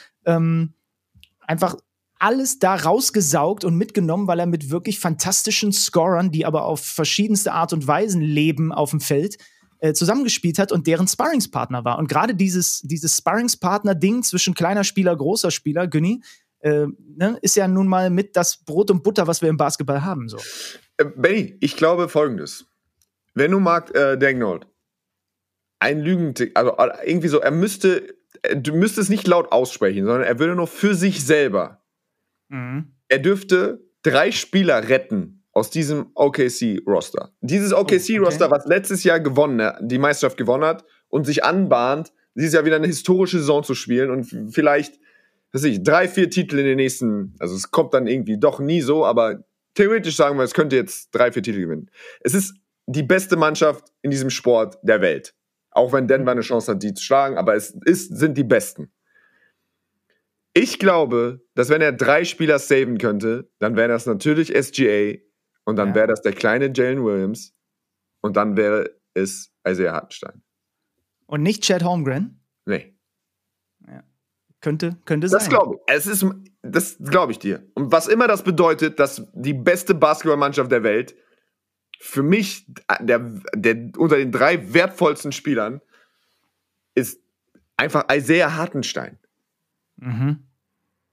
alles da rausgesaugt und mitgenommen, weil er mit wirklich fantastischen Scorern, die aber auf verschiedenste Art und Weisen leben auf dem Feld, zusammengespielt hat und deren Sparringspartner war. Und gerade dieses Sparringspartner-Ding zwischen kleiner Spieler, großer Spieler, Günni, ist ja nun mal mit das Brot und Butter, was wir im Basketball haben. So. Benny, ich glaube Folgendes. Wenn du Mark Daigneault ein Lügentick, also irgendwie so, du müsstest nicht laut aussprechen, sondern er würde nur für sich selber. Er dürfte 3 Spieler retten aus diesem OKC-Roster. Dieses OKC-Roster, was letztes Jahr die Meisterschaft gewonnen hat und sich anbahnt, dieses Jahr wieder eine historische Saison zu spielen und vielleicht, 3, 4 Titel in den nächsten, also es kommt dann irgendwie doch nie so, aber theoretisch sagen wir, es könnte jetzt 3, 4 Titel gewinnen. Es ist die beste Mannschaft in diesem Sport der Welt. Auch wenn Denver eine Chance hat, die zu schlagen, aber sind die Besten. Ich glaube, dass wenn er 3 Spieler saven könnte, dann wäre das natürlich SGA und dann wäre das der kleine Jalen Williams und dann wäre es Isaiah Hartenstein. Und nicht Chet Holmgren? Nee. Ja. Könnte sein. Das glaube ich dir. Und was immer das bedeutet, dass die beste Basketballmannschaft der Welt für mich, der unter den 3 wertvollsten Spielern, ist einfach Isaiah Hartenstein.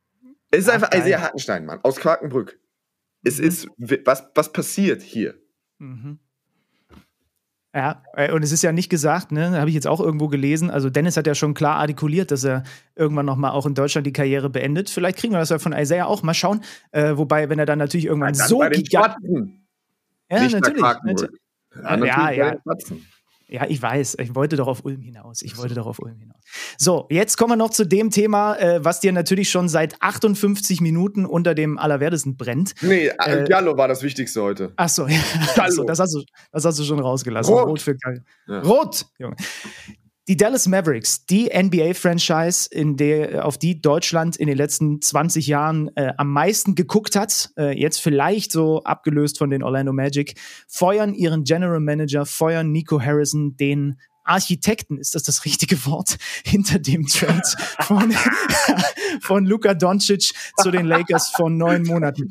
Es ist einfach Isaiah Hartenstein, Mann, aus Quakenbrück. Es ist, was passiert hier? Mhm. Ja, und es ist ja nicht gesagt, ne, habe ich jetzt auch irgendwo gelesen, also Dennis hat ja schon klar artikuliert, dass er irgendwann nochmal auch in Deutschland die Karriere beendet. Vielleicht kriegen wir das ja von Isaiah auch, mal schauen. Wobei, wenn er dann natürlich irgendwann so gigantisch... Ja, nicht natürlich. Ja. Ja, ich weiß. Ich wollte doch auf Ulm hinaus. So, jetzt kommen wir noch zu dem Thema, was dir natürlich schon seit 58 Minuten unter dem Allerwertesten brennt. Nee, Diallo war das Wichtigste heute. Ach so, ja. Achso, das hast du schon rausgelassen. Rot für Diallo. Ja. Rot, Junge. Die Dallas Mavericks, die NBA-Franchise, auf die Deutschland in den letzten 20 Jahren am meisten geguckt hat, jetzt vielleicht so abgelöst von den Orlando Magic, feuern ihren General Manager, feuern Nico Harrison, den Architekten, ist das richtige Wort, hinter dem Trade von Luka Doncic zu den Lakers vor 9 Monaten.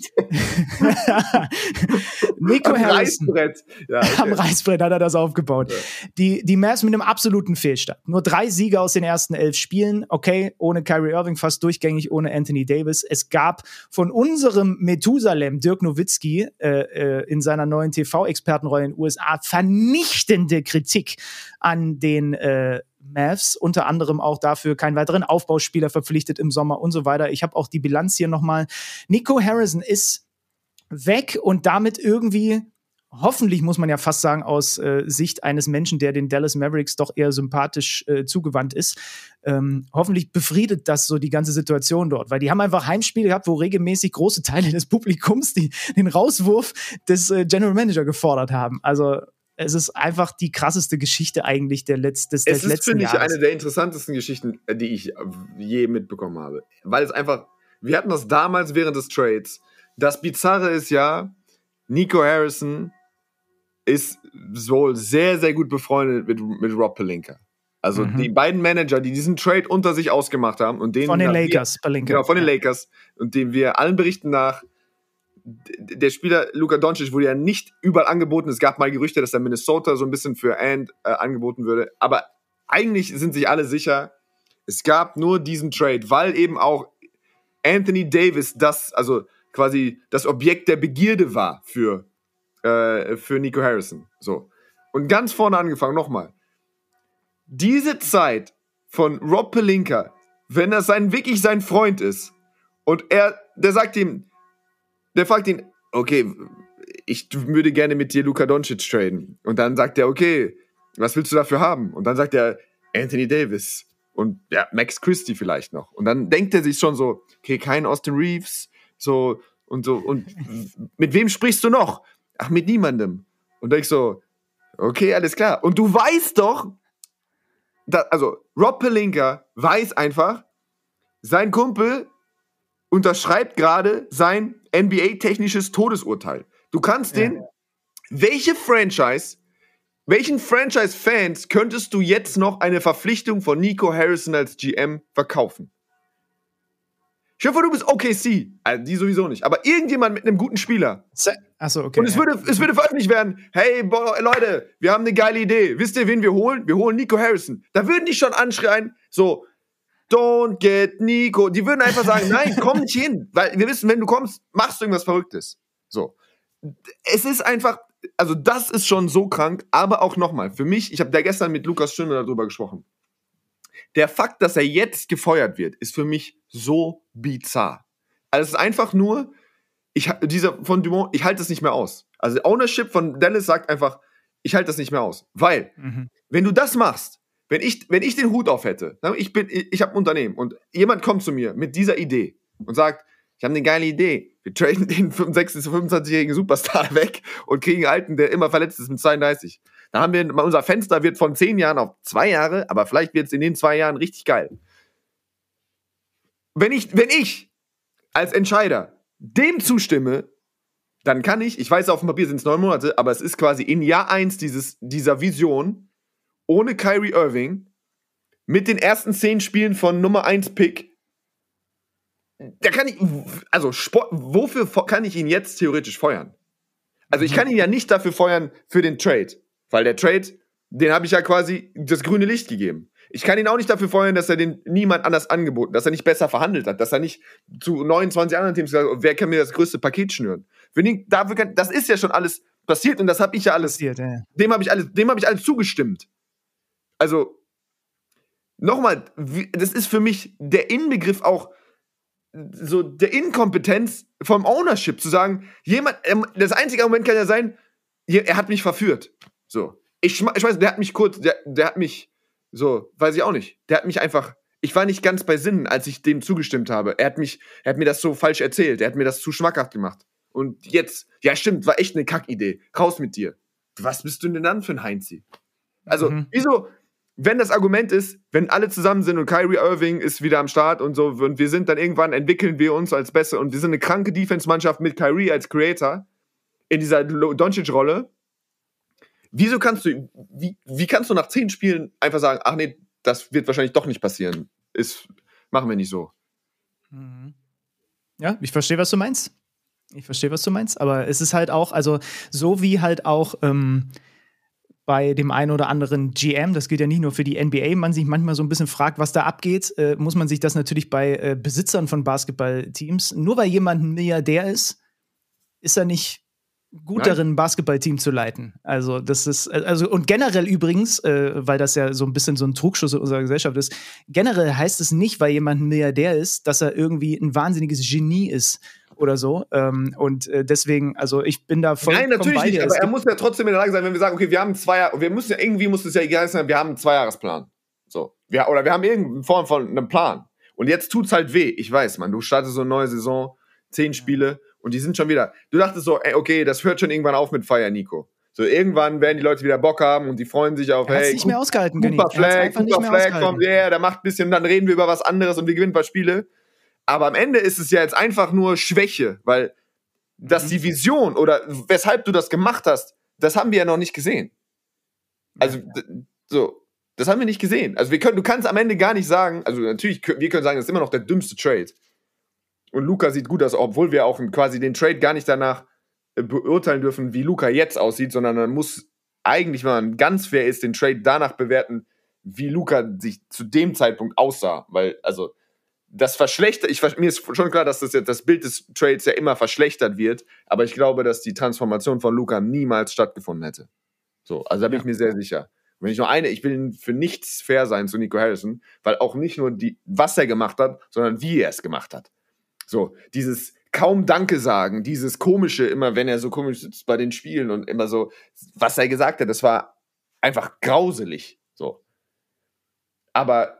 Nico Harrison. Ja, okay. Am Reißbrett hat er das aufgebaut. Ja. Die Mavs mit einem absoluten Fehlstart. Nur 3 Siege aus den ersten 11 Spielen. Okay, ohne Kyrie Irving, fast durchgängig, ohne Anthony Davis. Es gab von unserem Methusalem, Dirk Nowitzki, in seiner neuen TV-Expertenrolle in den USA vernichtende Kritik an den Mavs, unter anderem auch dafür keinen weiteren Aufbauspieler verpflichtet im Sommer und so weiter. Ich habe auch die Bilanz hier nochmal. Nico Harrison ist weg und damit irgendwie, hoffentlich muss man ja fast sagen, aus Sicht eines Menschen, der den Dallas Mavericks doch eher sympathisch zugewandt ist, hoffentlich befriedet das so die ganze Situation dort, weil die haben einfach Heimspiele gehabt, wo regelmäßig große Teile des Publikums den Rauswurf des General Manager gefordert haben. Also es ist einfach die krasseste Geschichte eigentlich des letzten Jahres. Es ist, finde ich, eine der interessantesten Geschichten, die ich je mitbekommen habe. Weil es einfach, wir hatten das damals während des Trades. Das Bizarre ist ja, Nico Harrison ist wohl sehr, sehr gut befreundet mit Rob Pelinka. Also die beiden Manager, die diesen Trade unter sich ausgemacht haben. Und denen von den Lakers, Pelinka. Genau, von den Lakers. Und dem wir allen Berichten nach, der Spieler Luka Doncic wurde ja nicht überall angeboten. Es gab mal Gerüchte, dass er Minnesota so ein bisschen für angeboten würde. Aber eigentlich sind sich alle sicher, es gab nur diesen Trade, weil eben auch Anthony Davis also quasi das Objekt der Begierde war für Nico Harrison. So. Und ganz vorne angefangen, nochmal. Diese Zeit von Rob Pelinka, wenn das wirklich sein Freund ist und der fragt ihn, okay, ich würde gerne mit dir Luka Doncic traden. Und dann sagt er, okay, was willst du dafür haben? Und dann sagt er, Anthony Davis und ja, Max Christie vielleicht noch. Und dann denkt er sich schon so, okay, kein Austin Reeves, so. Und mit wem sprichst du noch? Ach, mit niemandem. Und ich so, okay, alles klar. Und du weißt doch, also Rob Pelinka weiß einfach, sein Kumpel unterschreibt gerade sein NBA-technisches Todesurteil. Du kannst welchen Franchise-Fans könntest du jetzt noch eine Verpflichtung von Nico Harrison als GM verkaufen? Ich hoffe, du bist OKC. Also die sowieso nicht. Aber irgendjemand mit einem guten Spieler. Achso, okay. Und es würde veröffentlicht werden, hey, Leute, wir haben eine geile Idee. Wisst ihr, wen wir holen? Wir holen Nico Harrison. Da würden die schon anschreien, so, don't get Nico. Die würden einfach sagen, nein, komm nicht hin. Weil wir wissen, wenn du kommst, machst du irgendwas Verrücktes. So. Es ist einfach, also das ist schon so krank. Aber auch nochmal, für mich, ich habe da gestern mit Lukas Schöne darüber gesprochen. Der Fakt, dass er jetzt gefeuert wird, ist für mich so bizarr. Also es ist einfach nur, von Dumont, ich halte das nicht mehr aus. Also Ownership von Dallas sagt einfach, ich halte das nicht mehr aus. Weil, wenn du das machst, wenn ich den Hut auf hätte, ich habe ein Unternehmen und jemand kommt zu mir mit dieser Idee und sagt, ich habe eine geile Idee, wir traden den 25-jährigen Superstar weg und kriegen einen Alten, der immer verletzt ist mit 32. Dann haben wir, unser Fenster wird von 10 Jahren auf 2 Jahre, aber vielleicht wird es in den 2 Jahren richtig geil. Wenn ich als Entscheider dem zustimme, dann kann ich weiß, auf dem Papier sind es 9 Monate, aber es ist quasi in Jahr 1 dieser Vision, ohne Kyrie Irving, mit den ersten 10 Spielen von Nummer 1 Pick, da kann ich, also wofür kann ich ihn jetzt theoretisch feuern? Also ich kann ihn ja nicht dafür feuern für den Trade, weil der Trade, den habe ich ja quasi das grüne Licht gegeben. Ich kann ihn auch nicht dafür feuern, dass er den niemand anders angeboten, dass er nicht besser verhandelt hat, dass er nicht zu 29 anderen Teams gesagt hat, wer kann mir das größte Paket schnüren. Das ist ja schon alles passiert und das habe ich ja alles, dem habe ich alles zugestimmt. Also, nochmal, das ist für mich der Inbegriff auch so der Inkompetenz vom Ownership, zu sagen, das einzige Argument kann ja sein, er hat mich verführt. So. Ich weiß, der hat mich so, weiß ich auch nicht. Der hat mich einfach, ich war nicht ganz bei Sinnen, als ich dem zugestimmt habe. Er hat mir das so falsch erzählt. Er hat mir das zu schmackhaft gemacht. Und jetzt, ja stimmt, war echt eine Kackidee. Raus mit dir. Was bist du denn dann für ein Heinzi? Also, wieso, wenn das Argument ist, wenn alle zusammen sind und Kyrie Irving ist wieder am Start und so, und wir sind dann irgendwann, entwickeln wir uns als besser und wir sind eine kranke Defense-Mannschaft mit Kyrie als Creator in dieser Doncic-Rolle, wieso kannst du, wie kannst du nach 10 Spielen einfach sagen, ach nee, das wird wahrscheinlich doch nicht passieren. Machen wir nicht so. Ja, ich verstehe, was du meinst. Aber es ist halt auch, also so wie halt auch bei dem einen oder anderen GM, das gilt ja nicht nur für die NBA, man sich manchmal so ein bisschen fragt, was da abgeht, muss man sich das natürlich bei Besitzern von Basketballteams, nur weil jemand ein Milliardär ist er nicht gut darin, ein Basketballteam zu leiten. Also das ist, und generell übrigens, weil das ja so ein bisschen so ein Trugschluss in unserer Gesellschaft ist, generell heißt es nicht, weil jemand ein Milliardär ist, dass er irgendwie ein wahnsinniges Genie ist oder so. Und deswegen, also ich bin da voll. Nein, natürlich nicht, aber er muss ja trotzdem in der Lage sein, wenn wir sagen, okay, wir haben muss es ja egal sein, wir haben einen 2-Jahresplan. So. Wir haben irgendeine Form von einem Plan. Und jetzt tut's halt weh. Ich weiß, Mann, du startest so eine neue Saison, 10 Spiele und die sind schon wieder. Du dachtest so, ey, okay, das hört schon irgendwann auf mit Feier, Nico. So, irgendwann werden die Leute wieder Bock haben und die freuen sich auf, hey, nicht mehr ausgehalten, Cooper Flag kommt, der macht ein bisschen, dann reden wir über was anderes und wir gewinnen ein paar Spiele. Aber am Ende ist es ja jetzt einfach nur Schwäche, weil die Vision oder weshalb du das gemacht hast, das haben wir ja noch nicht gesehen. Also, das haben wir nicht gesehen. Also, du kannst am Ende gar nicht sagen, also natürlich, wir können sagen, das ist immer noch der dümmste Trade. Und Luka sieht gut aus, obwohl wir auch quasi den Trade gar nicht danach beurteilen dürfen, wie Luka jetzt aussieht, sondern man muss eigentlich, wenn man ganz fair ist, den Trade danach bewerten, wie Luka sich zu dem Zeitpunkt aussah. Weil, also, das verschlechtert, mir ist schon klar, dass das Bild des Trades ja immer verschlechtert wird, aber ich glaube, dass die Transformation von Luka niemals stattgefunden hätte. So, also da bin ich mir sehr sicher. Wenn ich will für nichts fair sein zu Nico Harrison, weil auch nicht nur was er gemacht hat, sondern wie er es gemacht hat. So, dieses kaum Danke sagen, dieses Komische, immer wenn er so komisch sitzt bei den Spielen und immer so, was er gesagt hat, das war einfach grauselig. So. Aber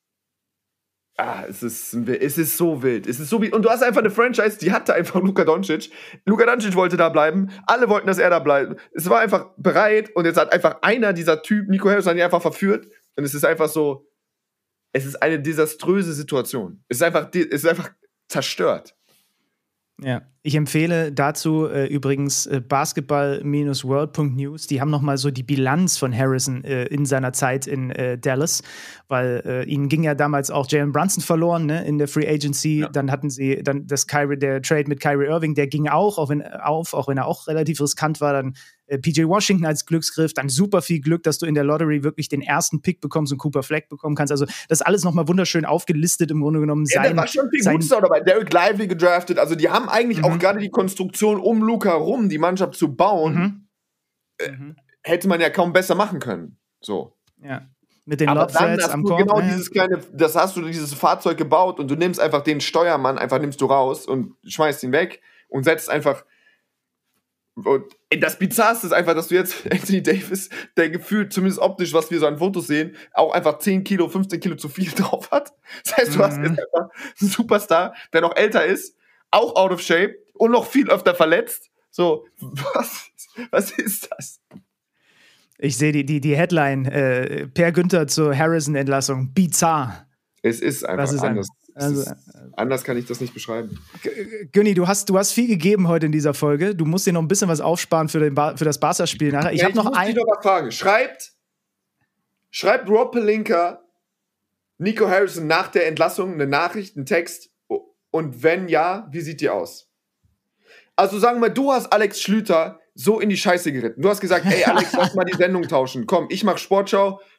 es ist so wild. Es ist so wild. Und du hast einfach eine Franchise, die hatte einfach Luka Doncic. Luka Doncic wollte da bleiben. Alle wollten, dass er da bleibt. Es war einfach bereit und jetzt hat einfach einer dieser Typen, Nico Harrison, einfach verführt. Und es ist einfach so, es ist eine desaströse Situation. Es ist einfach zerstört. Ja, ich empfehle dazu übrigens basketball-world.news. Die haben nochmal so die Bilanz von Harrison in seiner Zeit in Dallas, weil ihnen ging ja damals auch Jalen Brunson verloren, ne, in der Free Agency. Ja. Dann hatten sie der Trade mit Kyrie Irving, der ging auch wenn er auch relativ riskant war. Dann PJ Washington als Glücksgriff, dann super viel Glück, dass du in der Lottery wirklich den ersten Pick bekommst und Cooper Flag bekommen kannst. Also das alles nochmal wunderschön aufgelistet im Grunde genommen. Ja, da war schon viel Gutes dabei. Derek Lively gedraftet. Also die haben eigentlich auch gerade die Konstruktion um Luka rum, die Mannschaft zu bauen, hätte man ja kaum besser machen können. So. Ja. Mit den Lobthreads am Korb. Genau dieses Fahrzeug gebaut und du nimmst einfach den Steuermann, nimmst du raus und schmeißt ihn weg und setzt einfach. Und das Bizarrste ist einfach, dass du jetzt Anthony Davis, der gefühlt, zumindest optisch, was wir so an Fotos sehen, auch einfach 10 Kilo, 15 Kilo zu viel drauf hat. Das heißt, du hast jetzt einfach einen Superstar, der noch älter ist, auch out of shape und noch viel öfter verletzt. So, was ist das? Ich sehe die Headline, Per Günther zur Harrison-Entlassung, bizarr. Es ist einfach anders. Anders kann ich das nicht beschreiben. Günni, du hast viel gegeben heute in dieser Folge. Du musst dir noch ein bisschen was aufsparen für das Barca-Spiel nachher. Ich muss dich noch was fragen. Schreibt Rob Pelinka Nico Harrison nach der Entlassung eine Nachricht, einen Text? Und wenn ja, wie sieht die aus? Also sagen wir mal, du hast Alex Schlüter so in die Scheiße geritten. Du hast gesagt, ey Alex, lass mal die Sendung tauschen. Komm, ich mach Sportschau,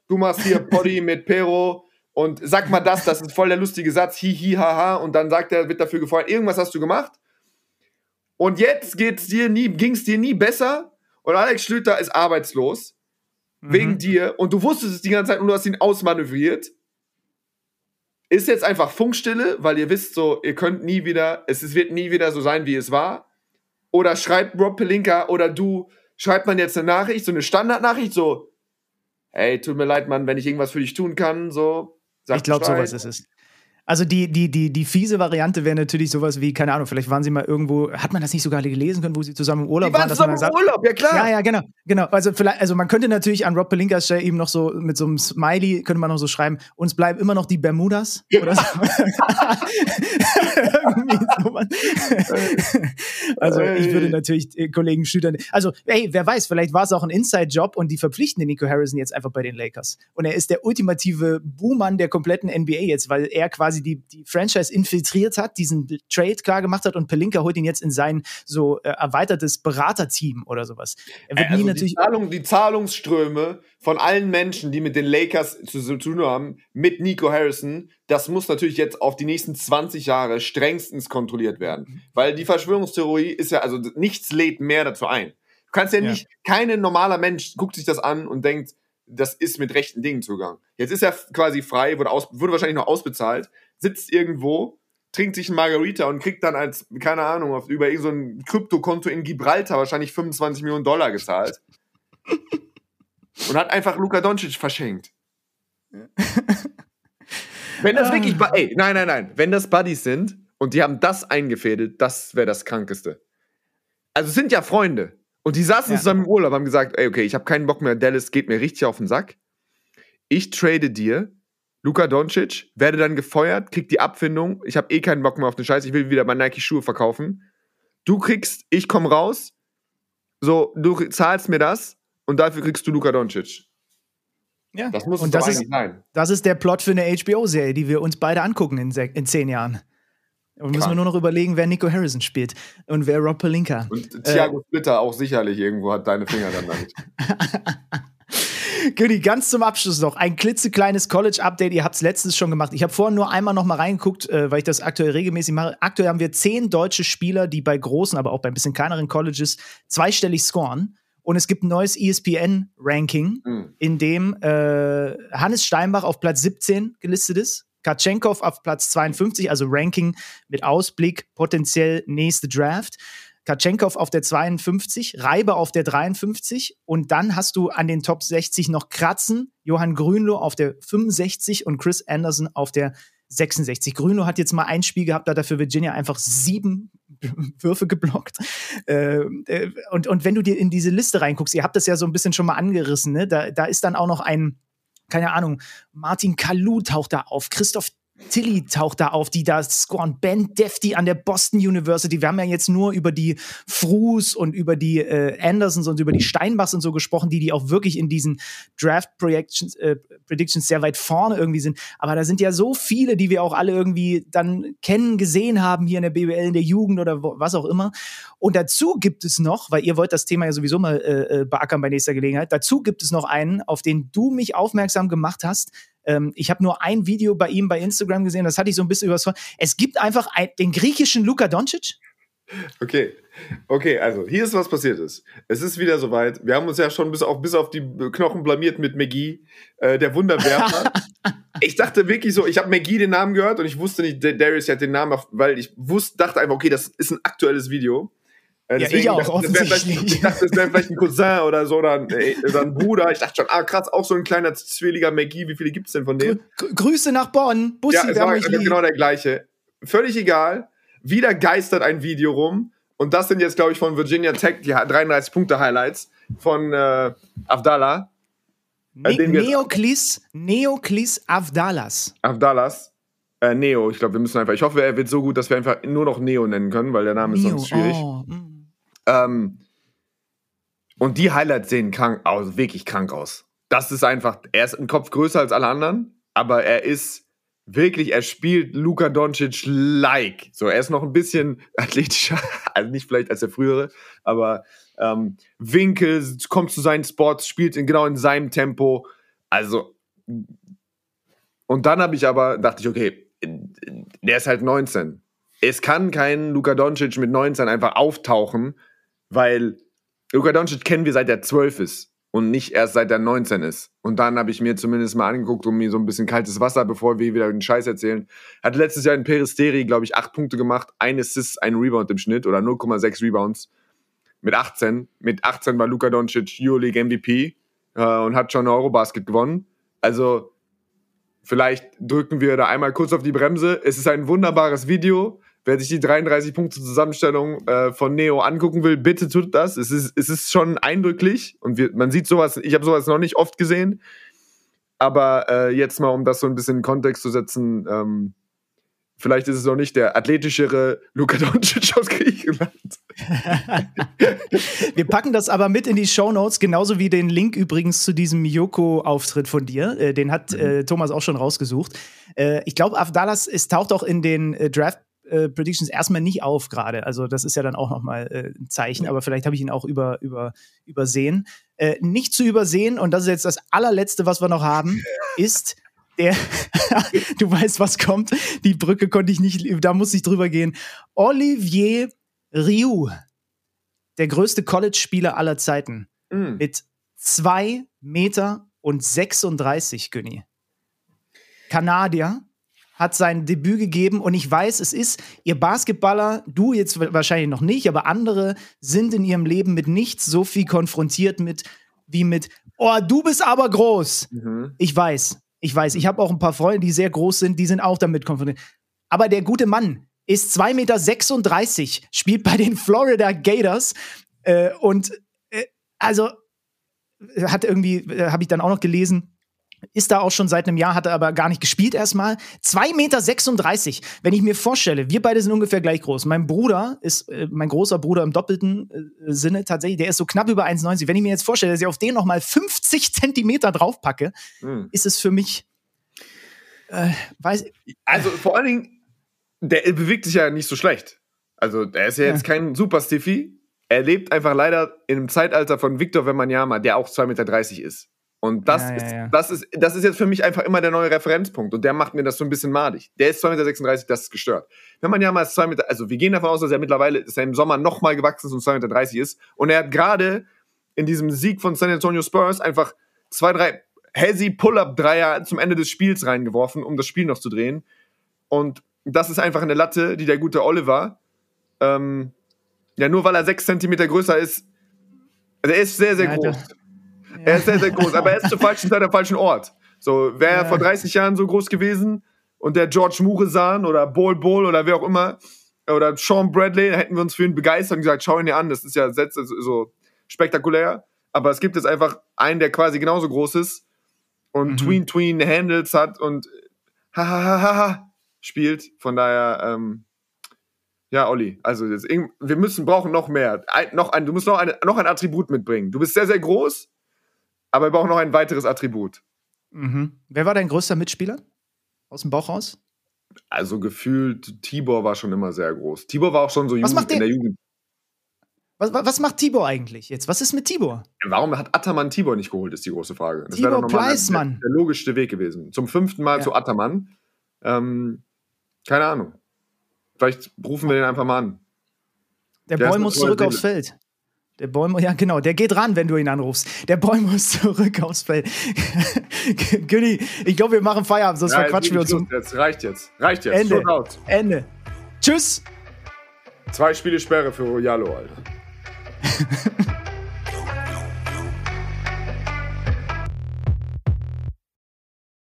du machst hier Poddy mit Pero und sag mal das ist voll der lustige Satz, haha, und dann wird dafür gefeuert, irgendwas hast du gemacht und jetzt ging's dir nie besser und Alex Schlüter ist arbeitslos wegen dir und du wusstest es die ganze Zeit und du hast ihn ausmanövriert. Ist jetzt einfach Funkstille, weil ihr wisst so, es wird nie wieder so sein, wie es war. Oder schreibt Rob Pelinka oder schreibt man jetzt eine Nachricht, so eine Standardnachricht, so, hey, tut mir leid, Mann, wenn ich irgendwas für dich tun kann, so, sag Ich glaube, sowas ist es. Also die fiese Variante wäre natürlich sowas wie, keine Ahnung, vielleicht waren sie mal irgendwo, hat man das nicht sogar gelesen können, wo sie zusammen im Urlaub waren? Die waren zusammen im Urlaub, ja klar. Ja, genau. Also man könnte natürlich an Rob Pelinkas Stelle eben noch so mit so einem Smiley, könnte man noch so schreiben, uns bleiben immer noch die Bermudas oder so. Irgendwie sowas. Also ich würde natürlich Kollegen schütern. Also hey, wer weiß, vielleicht war es auch ein Inside-Job und die verpflichten den Nico Harrison jetzt einfach bei den Lakers. Und er ist der ultimative Buhmann der kompletten NBA jetzt, weil er quasi die Franchise infiltriert hat, diesen Trade klar gemacht hat und Pelinka holt ihn jetzt in sein so erweitertes Beraterteam oder sowas. Er wird nie natürlich die Zahlungsströme von allen Menschen, die mit den Lakers zu tun haben, mit Nico Harrison, das muss natürlich jetzt auf die nächsten 20 Jahre strengstens kontrolliert werden. Weil die Verschwörungstheorie ist ja, also nichts lädt mehr dazu ein. Du kannst ja nicht, kein normaler Mensch guckt sich das an und denkt, das ist mit rechten Dingen zugegangen. Jetzt ist er quasi frei, wurde wahrscheinlich noch ausbezahlt, sitzt irgendwo, trinkt sich ein Margarita und kriegt dann als, keine Ahnung, über irgend so ein Kryptokonto in Gibraltar wahrscheinlich $25 Millionen gezahlt. Und hat einfach Luka Doncic verschenkt. Wenn das wirklich, nein, wenn das Buddies sind und die haben das eingefädelt, das wäre das Krankeste. Also es sind ja Freunde. Und die saßen zusammen im Urlaub, haben gesagt, ey, okay, ich habe keinen Bock mehr, Dallas geht mir richtig auf den Sack. Ich trade dir Luka Doncic, werde dann gefeuert, krieg die Abfindung, ich habe keinen Bock mehr auf den Scheiß, ich will wieder meine Nike-Schuhe verkaufen. Ich komm raus, so, du zahlst mir das und dafür kriegst du Luka Doncic. Ja. Das muss es doch eigentlich sein. Das ist der Plot für eine HBO-Serie, die wir uns beide angucken in 10 Jahren. Und müssen wir nur noch überlegen, wer Nico Harrison spielt und wer Rob Pelinka. Und Thiago Splitter auch sicherlich irgendwo hat deine Finger dann damit. Gödi, ganz zum Abschluss noch ein klitzekleines College-Update. Ihr habt es letztens schon gemacht. Ich habe vorhin nur einmal noch mal reingeguckt, weil ich das aktuell regelmäßig mache. Aktuell haben wir 10 deutsche Spieler, die bei großen, aber auch bei ein bisschen kleineren Colleges zweistellig scoren. Und es gibt ein neues ESPN-Ranking, in dem Hannes Steinbach auf Platz 17 gelistet ist, Katschenkov auf Platz 52, also Ranking mit Ausblick, potenziell nächste Draft. Katschenkov auf der 52, Reiber auf der 53 und dann hast du an den Top 60 noch Kratzen, Johann Grünloh auf der 65 und Chris Anderson auf der 66. Grünloh hat jetzt mal ein Spiel gehabt, da hat er für Virginia einfach 7 Würfe geblockt. Und wenn du dir in diese Liste reinguckst, ihr habt das ja so ein bisschen schon mal angerissen, ne? Da ist dann auch noch ein, keine Ahnung, Martin Kalu taucht da auf, Christoph Tilly taucht da auf, die da scoren. Ben Defty an der Boston University. Wir haben ja jetzt nur über die Frus und über die Andersons und über die Steinbachs und so gesprochen, die auch wirklich in diesen Draft-Predictions sehr weit vorne irgendwie sind. Aber da sind ja so viele, die wir auch alle irgendwie dann gesehen haben hier in der BBL, in der Jugend oder was auch immer. Und dazu gibt es noch, weil ihr wollt das Thema ja sowieso mal beackern bei nächster Gelegenheit, dazu gibt es noch einen, auf den du mich aufmerksam gemacht hast. Ich habe nur ein Video bei ihm bei Instagram gesehen, das hatte ich so ein bisschen übers. Es gibt einfach den griechischen Luka Doncic. Okay, also hier ist, was passiert ist. Es ist wieder soweit. Wir haben uns ja schon bis auf die Knochen blamiert mit McGee, der Wunderwerfer. Ich dachte wirklich so, ich habe McGee den Namen gehört und ich wusste nicht, Darius hat den Namen, weil ich dachte einfach, okay, das ist ein aktuelles Video. Deswegen, ich auch, offensichtlich. Ich dachte, das wäre vielleicht ein Cousin oder so, oder ein Bruder. Ich dachte schon, krass, auch so ein kleiner zwilliger McGee. Wie viele gibt's denn von dem? Grüße nach Bonn. Bussi, ja, es war genau der gleiche. Völlig egal. Wieder geistert ein Video rum. Und das sind jetzt, glaube ich, von Virginia Tech die 33-Punkte-Highlights von Avdallah. Neoklis Avdallas. Neo, ich glaube, ich hoffe, er wird so gut, dass wir einfach nur noch Neo nennen können, weil der Name ist sonst schwierig. Und die Highlights sehen wirklich krank aus. Das ist einfach, er ist ein Kopf größer als alle anderen, aber er spielt Luka Doncic-like. So, er ist noch ein bisschen athletischer, also nicht vielleicht als der frühere, aber Winkel, kommt zu seinen Spots, spielt genau in seinem Tempo. Also Und dann dachte ich, okay, der ist halt 19. Es kann kein Luka Doncic mit 19 einfach auftauchen, weil Luka Doncic kennen wir seit er 12 ist und nicht erst seit er 19 ist. Und dann habe ich mir zumindest mal angeguckt, um mir so ein bisschen kaltes Wasser, bevor wir wieder den Scheiß erzählen. Hat letztes Jahr in Peristeri, glaube ich, 8 Punkte gemacht, 1 Assist, 1 Rebound im Schnitt oder 0,6 Rebounds mit 18. Mit 18 war Luka Doncic Euroleague MVP und hat schon Eurobasket gewonnen. Also vielleicht drücken wir da einmal kurz auf die Bremse. Es ist ein wunderbares Video. Wer sich die 33 Punkte Zusammenstellung von Neo angucken will, bitte tut das. Es ist schon eindrücklich und man sieht sowas, ich habe sowas noch nicht oft gesehen, aber jetzt mal, um das so ein bisschen in Kontext zu setzen, vielleicht ist es noch nicht der athletischere Luka Doncic aus Griechenland. Wir packen das aber mit in die Shownotes, genauso wie den Link übrigens zu diesem Yoko-Auftritt von dir. Den hat Thomas auch schon rausgesucht. Ich glaube, Afdalas, es taucht auch in den Draft Predictions erstmal nicht auf gerade. Also das ist ja dann auch nochmal ein Zeichen, aber vielleicht habe ich ihn auch übersehen. Nicht zu übersehen, und das ist jetzt das allerletzte, was wir noch haben, ist der, du weißt, was kommt, die Brücke konnte ich nicht, da muss ich drüber gehen. Olivier Rioux, der größte College-Spieler aller Zeiten, mit 2,36 Meter, Günni. Kanadier, hat sein Debüt gegeben und ich weiß, es ist, ihr Basketballer, du jetzt wahrscheinlich noch nicht, aber andere sind in ihrem Leben mit nichts so viel konfrontiert wie mit, oh, du bist aber groß. Ich weiß, ich habe auch ein paar Freunde, die sehr groß sind, die sind auch damit konfrontiert. Aber der gute Mann ist 2,36 Meter, spielt bei den Florida Gators also hat irgendwie, habe ich dann auch noch gelesen, ist da auch schon seit einem Jahr, hat er aber gar nicht gespielt erstmal. 2,36 Meter. Wenn ich mir vorstelle, wir beide sind ungefähr gleich groß. Mein Bruder ist, mein großer Bruder im doppelten Sinne tatsächlich, der ist so knapp über 1,90. Wenn ich mir jetzt vorstelle, dass ich auf den nochmal 50 Zentimeter draufpacke, ist es für mich, Also vor allen Dingen, der bewegt sich ja nicht so schlecht. Also der ist ja jetzt kein super Stiffy. Er lebt einfach leider in einem Zeitalter von Victor Wembanyama, der auch 2,30 Meter ist. Und das ist jetzt für mich einfach immer der neue Referenzpunkt. Und der macht mir das so ein bisschen madig. Der ist 2,36 Meter, das ist gestört. Wenn man ja mal 2 Meter, also wir gehen davon aus, dass er mittlerweile, dass er im Sommer nochmal gewachsen ist und 2,30 Meter ist. Und er hat gerade in diesem Sieg von San Antonio Spurs einfach 2, 3 Hezzy Pull-Up-Dreier zum Ende des Spiels reingeworfen, um das Spiel noch zu drehen. Und das ist einfach eine Latte, die der gute Oliver, nur weil er 6 Zentimeter größer ist, also er ist sehr, sehr groß. Er ist sehr, sehr groß, aber er ist zur falschen Zeit am falschen Ort. So, wäre er vor 30 Jahren so groß gewesen und der George Muresan oder Bol oder wer auch immer oder Sean Bradley, hätten wir uns für ihn begeistert und gesagt, schau ihn dir an, das ist ja so spektakulär. Aber es gibt jetzt einfach einen, der quasi genauso groß ist und Tween Handles hat und spielt. Von daher, Olli, also wir brauchen noch mehr. Du musst noch ein Attribut mitbringen. Du bist sehr, sehr groß, aber wir brauchen noch ein weiteres Attribut. Wer war dein größter Mitspieler? Aus dem Bauch raus? Also gefühlt, Tibor war schon immer sehr groß. Tibor war auch schon so in der Jugend. Was macht Tibor eigentlich jetzt? Was ist mit Tibor? Warum hat Ataman Tibor nicht geholt, ist die große Frage. Das Tibor Pleissmann. Der logischste Weg gewesen. Zum 5. Mal zu Ataman. Keine Ahnung. Vielleicht rufen wir den einfach mal an. Der Boy muss zurück aufs Feld. Der Boy, ja genau, der geht ran, wenn du ihn anrufst. Der Boy muss zurück aufs Feld. Günni, ich glaube, wir machen Feierabend, sonst verquatschen wir uns. Jetzt reicht jetzt. Ende. Tschüss. 2 Spiele Sperre für Royalo, Alter.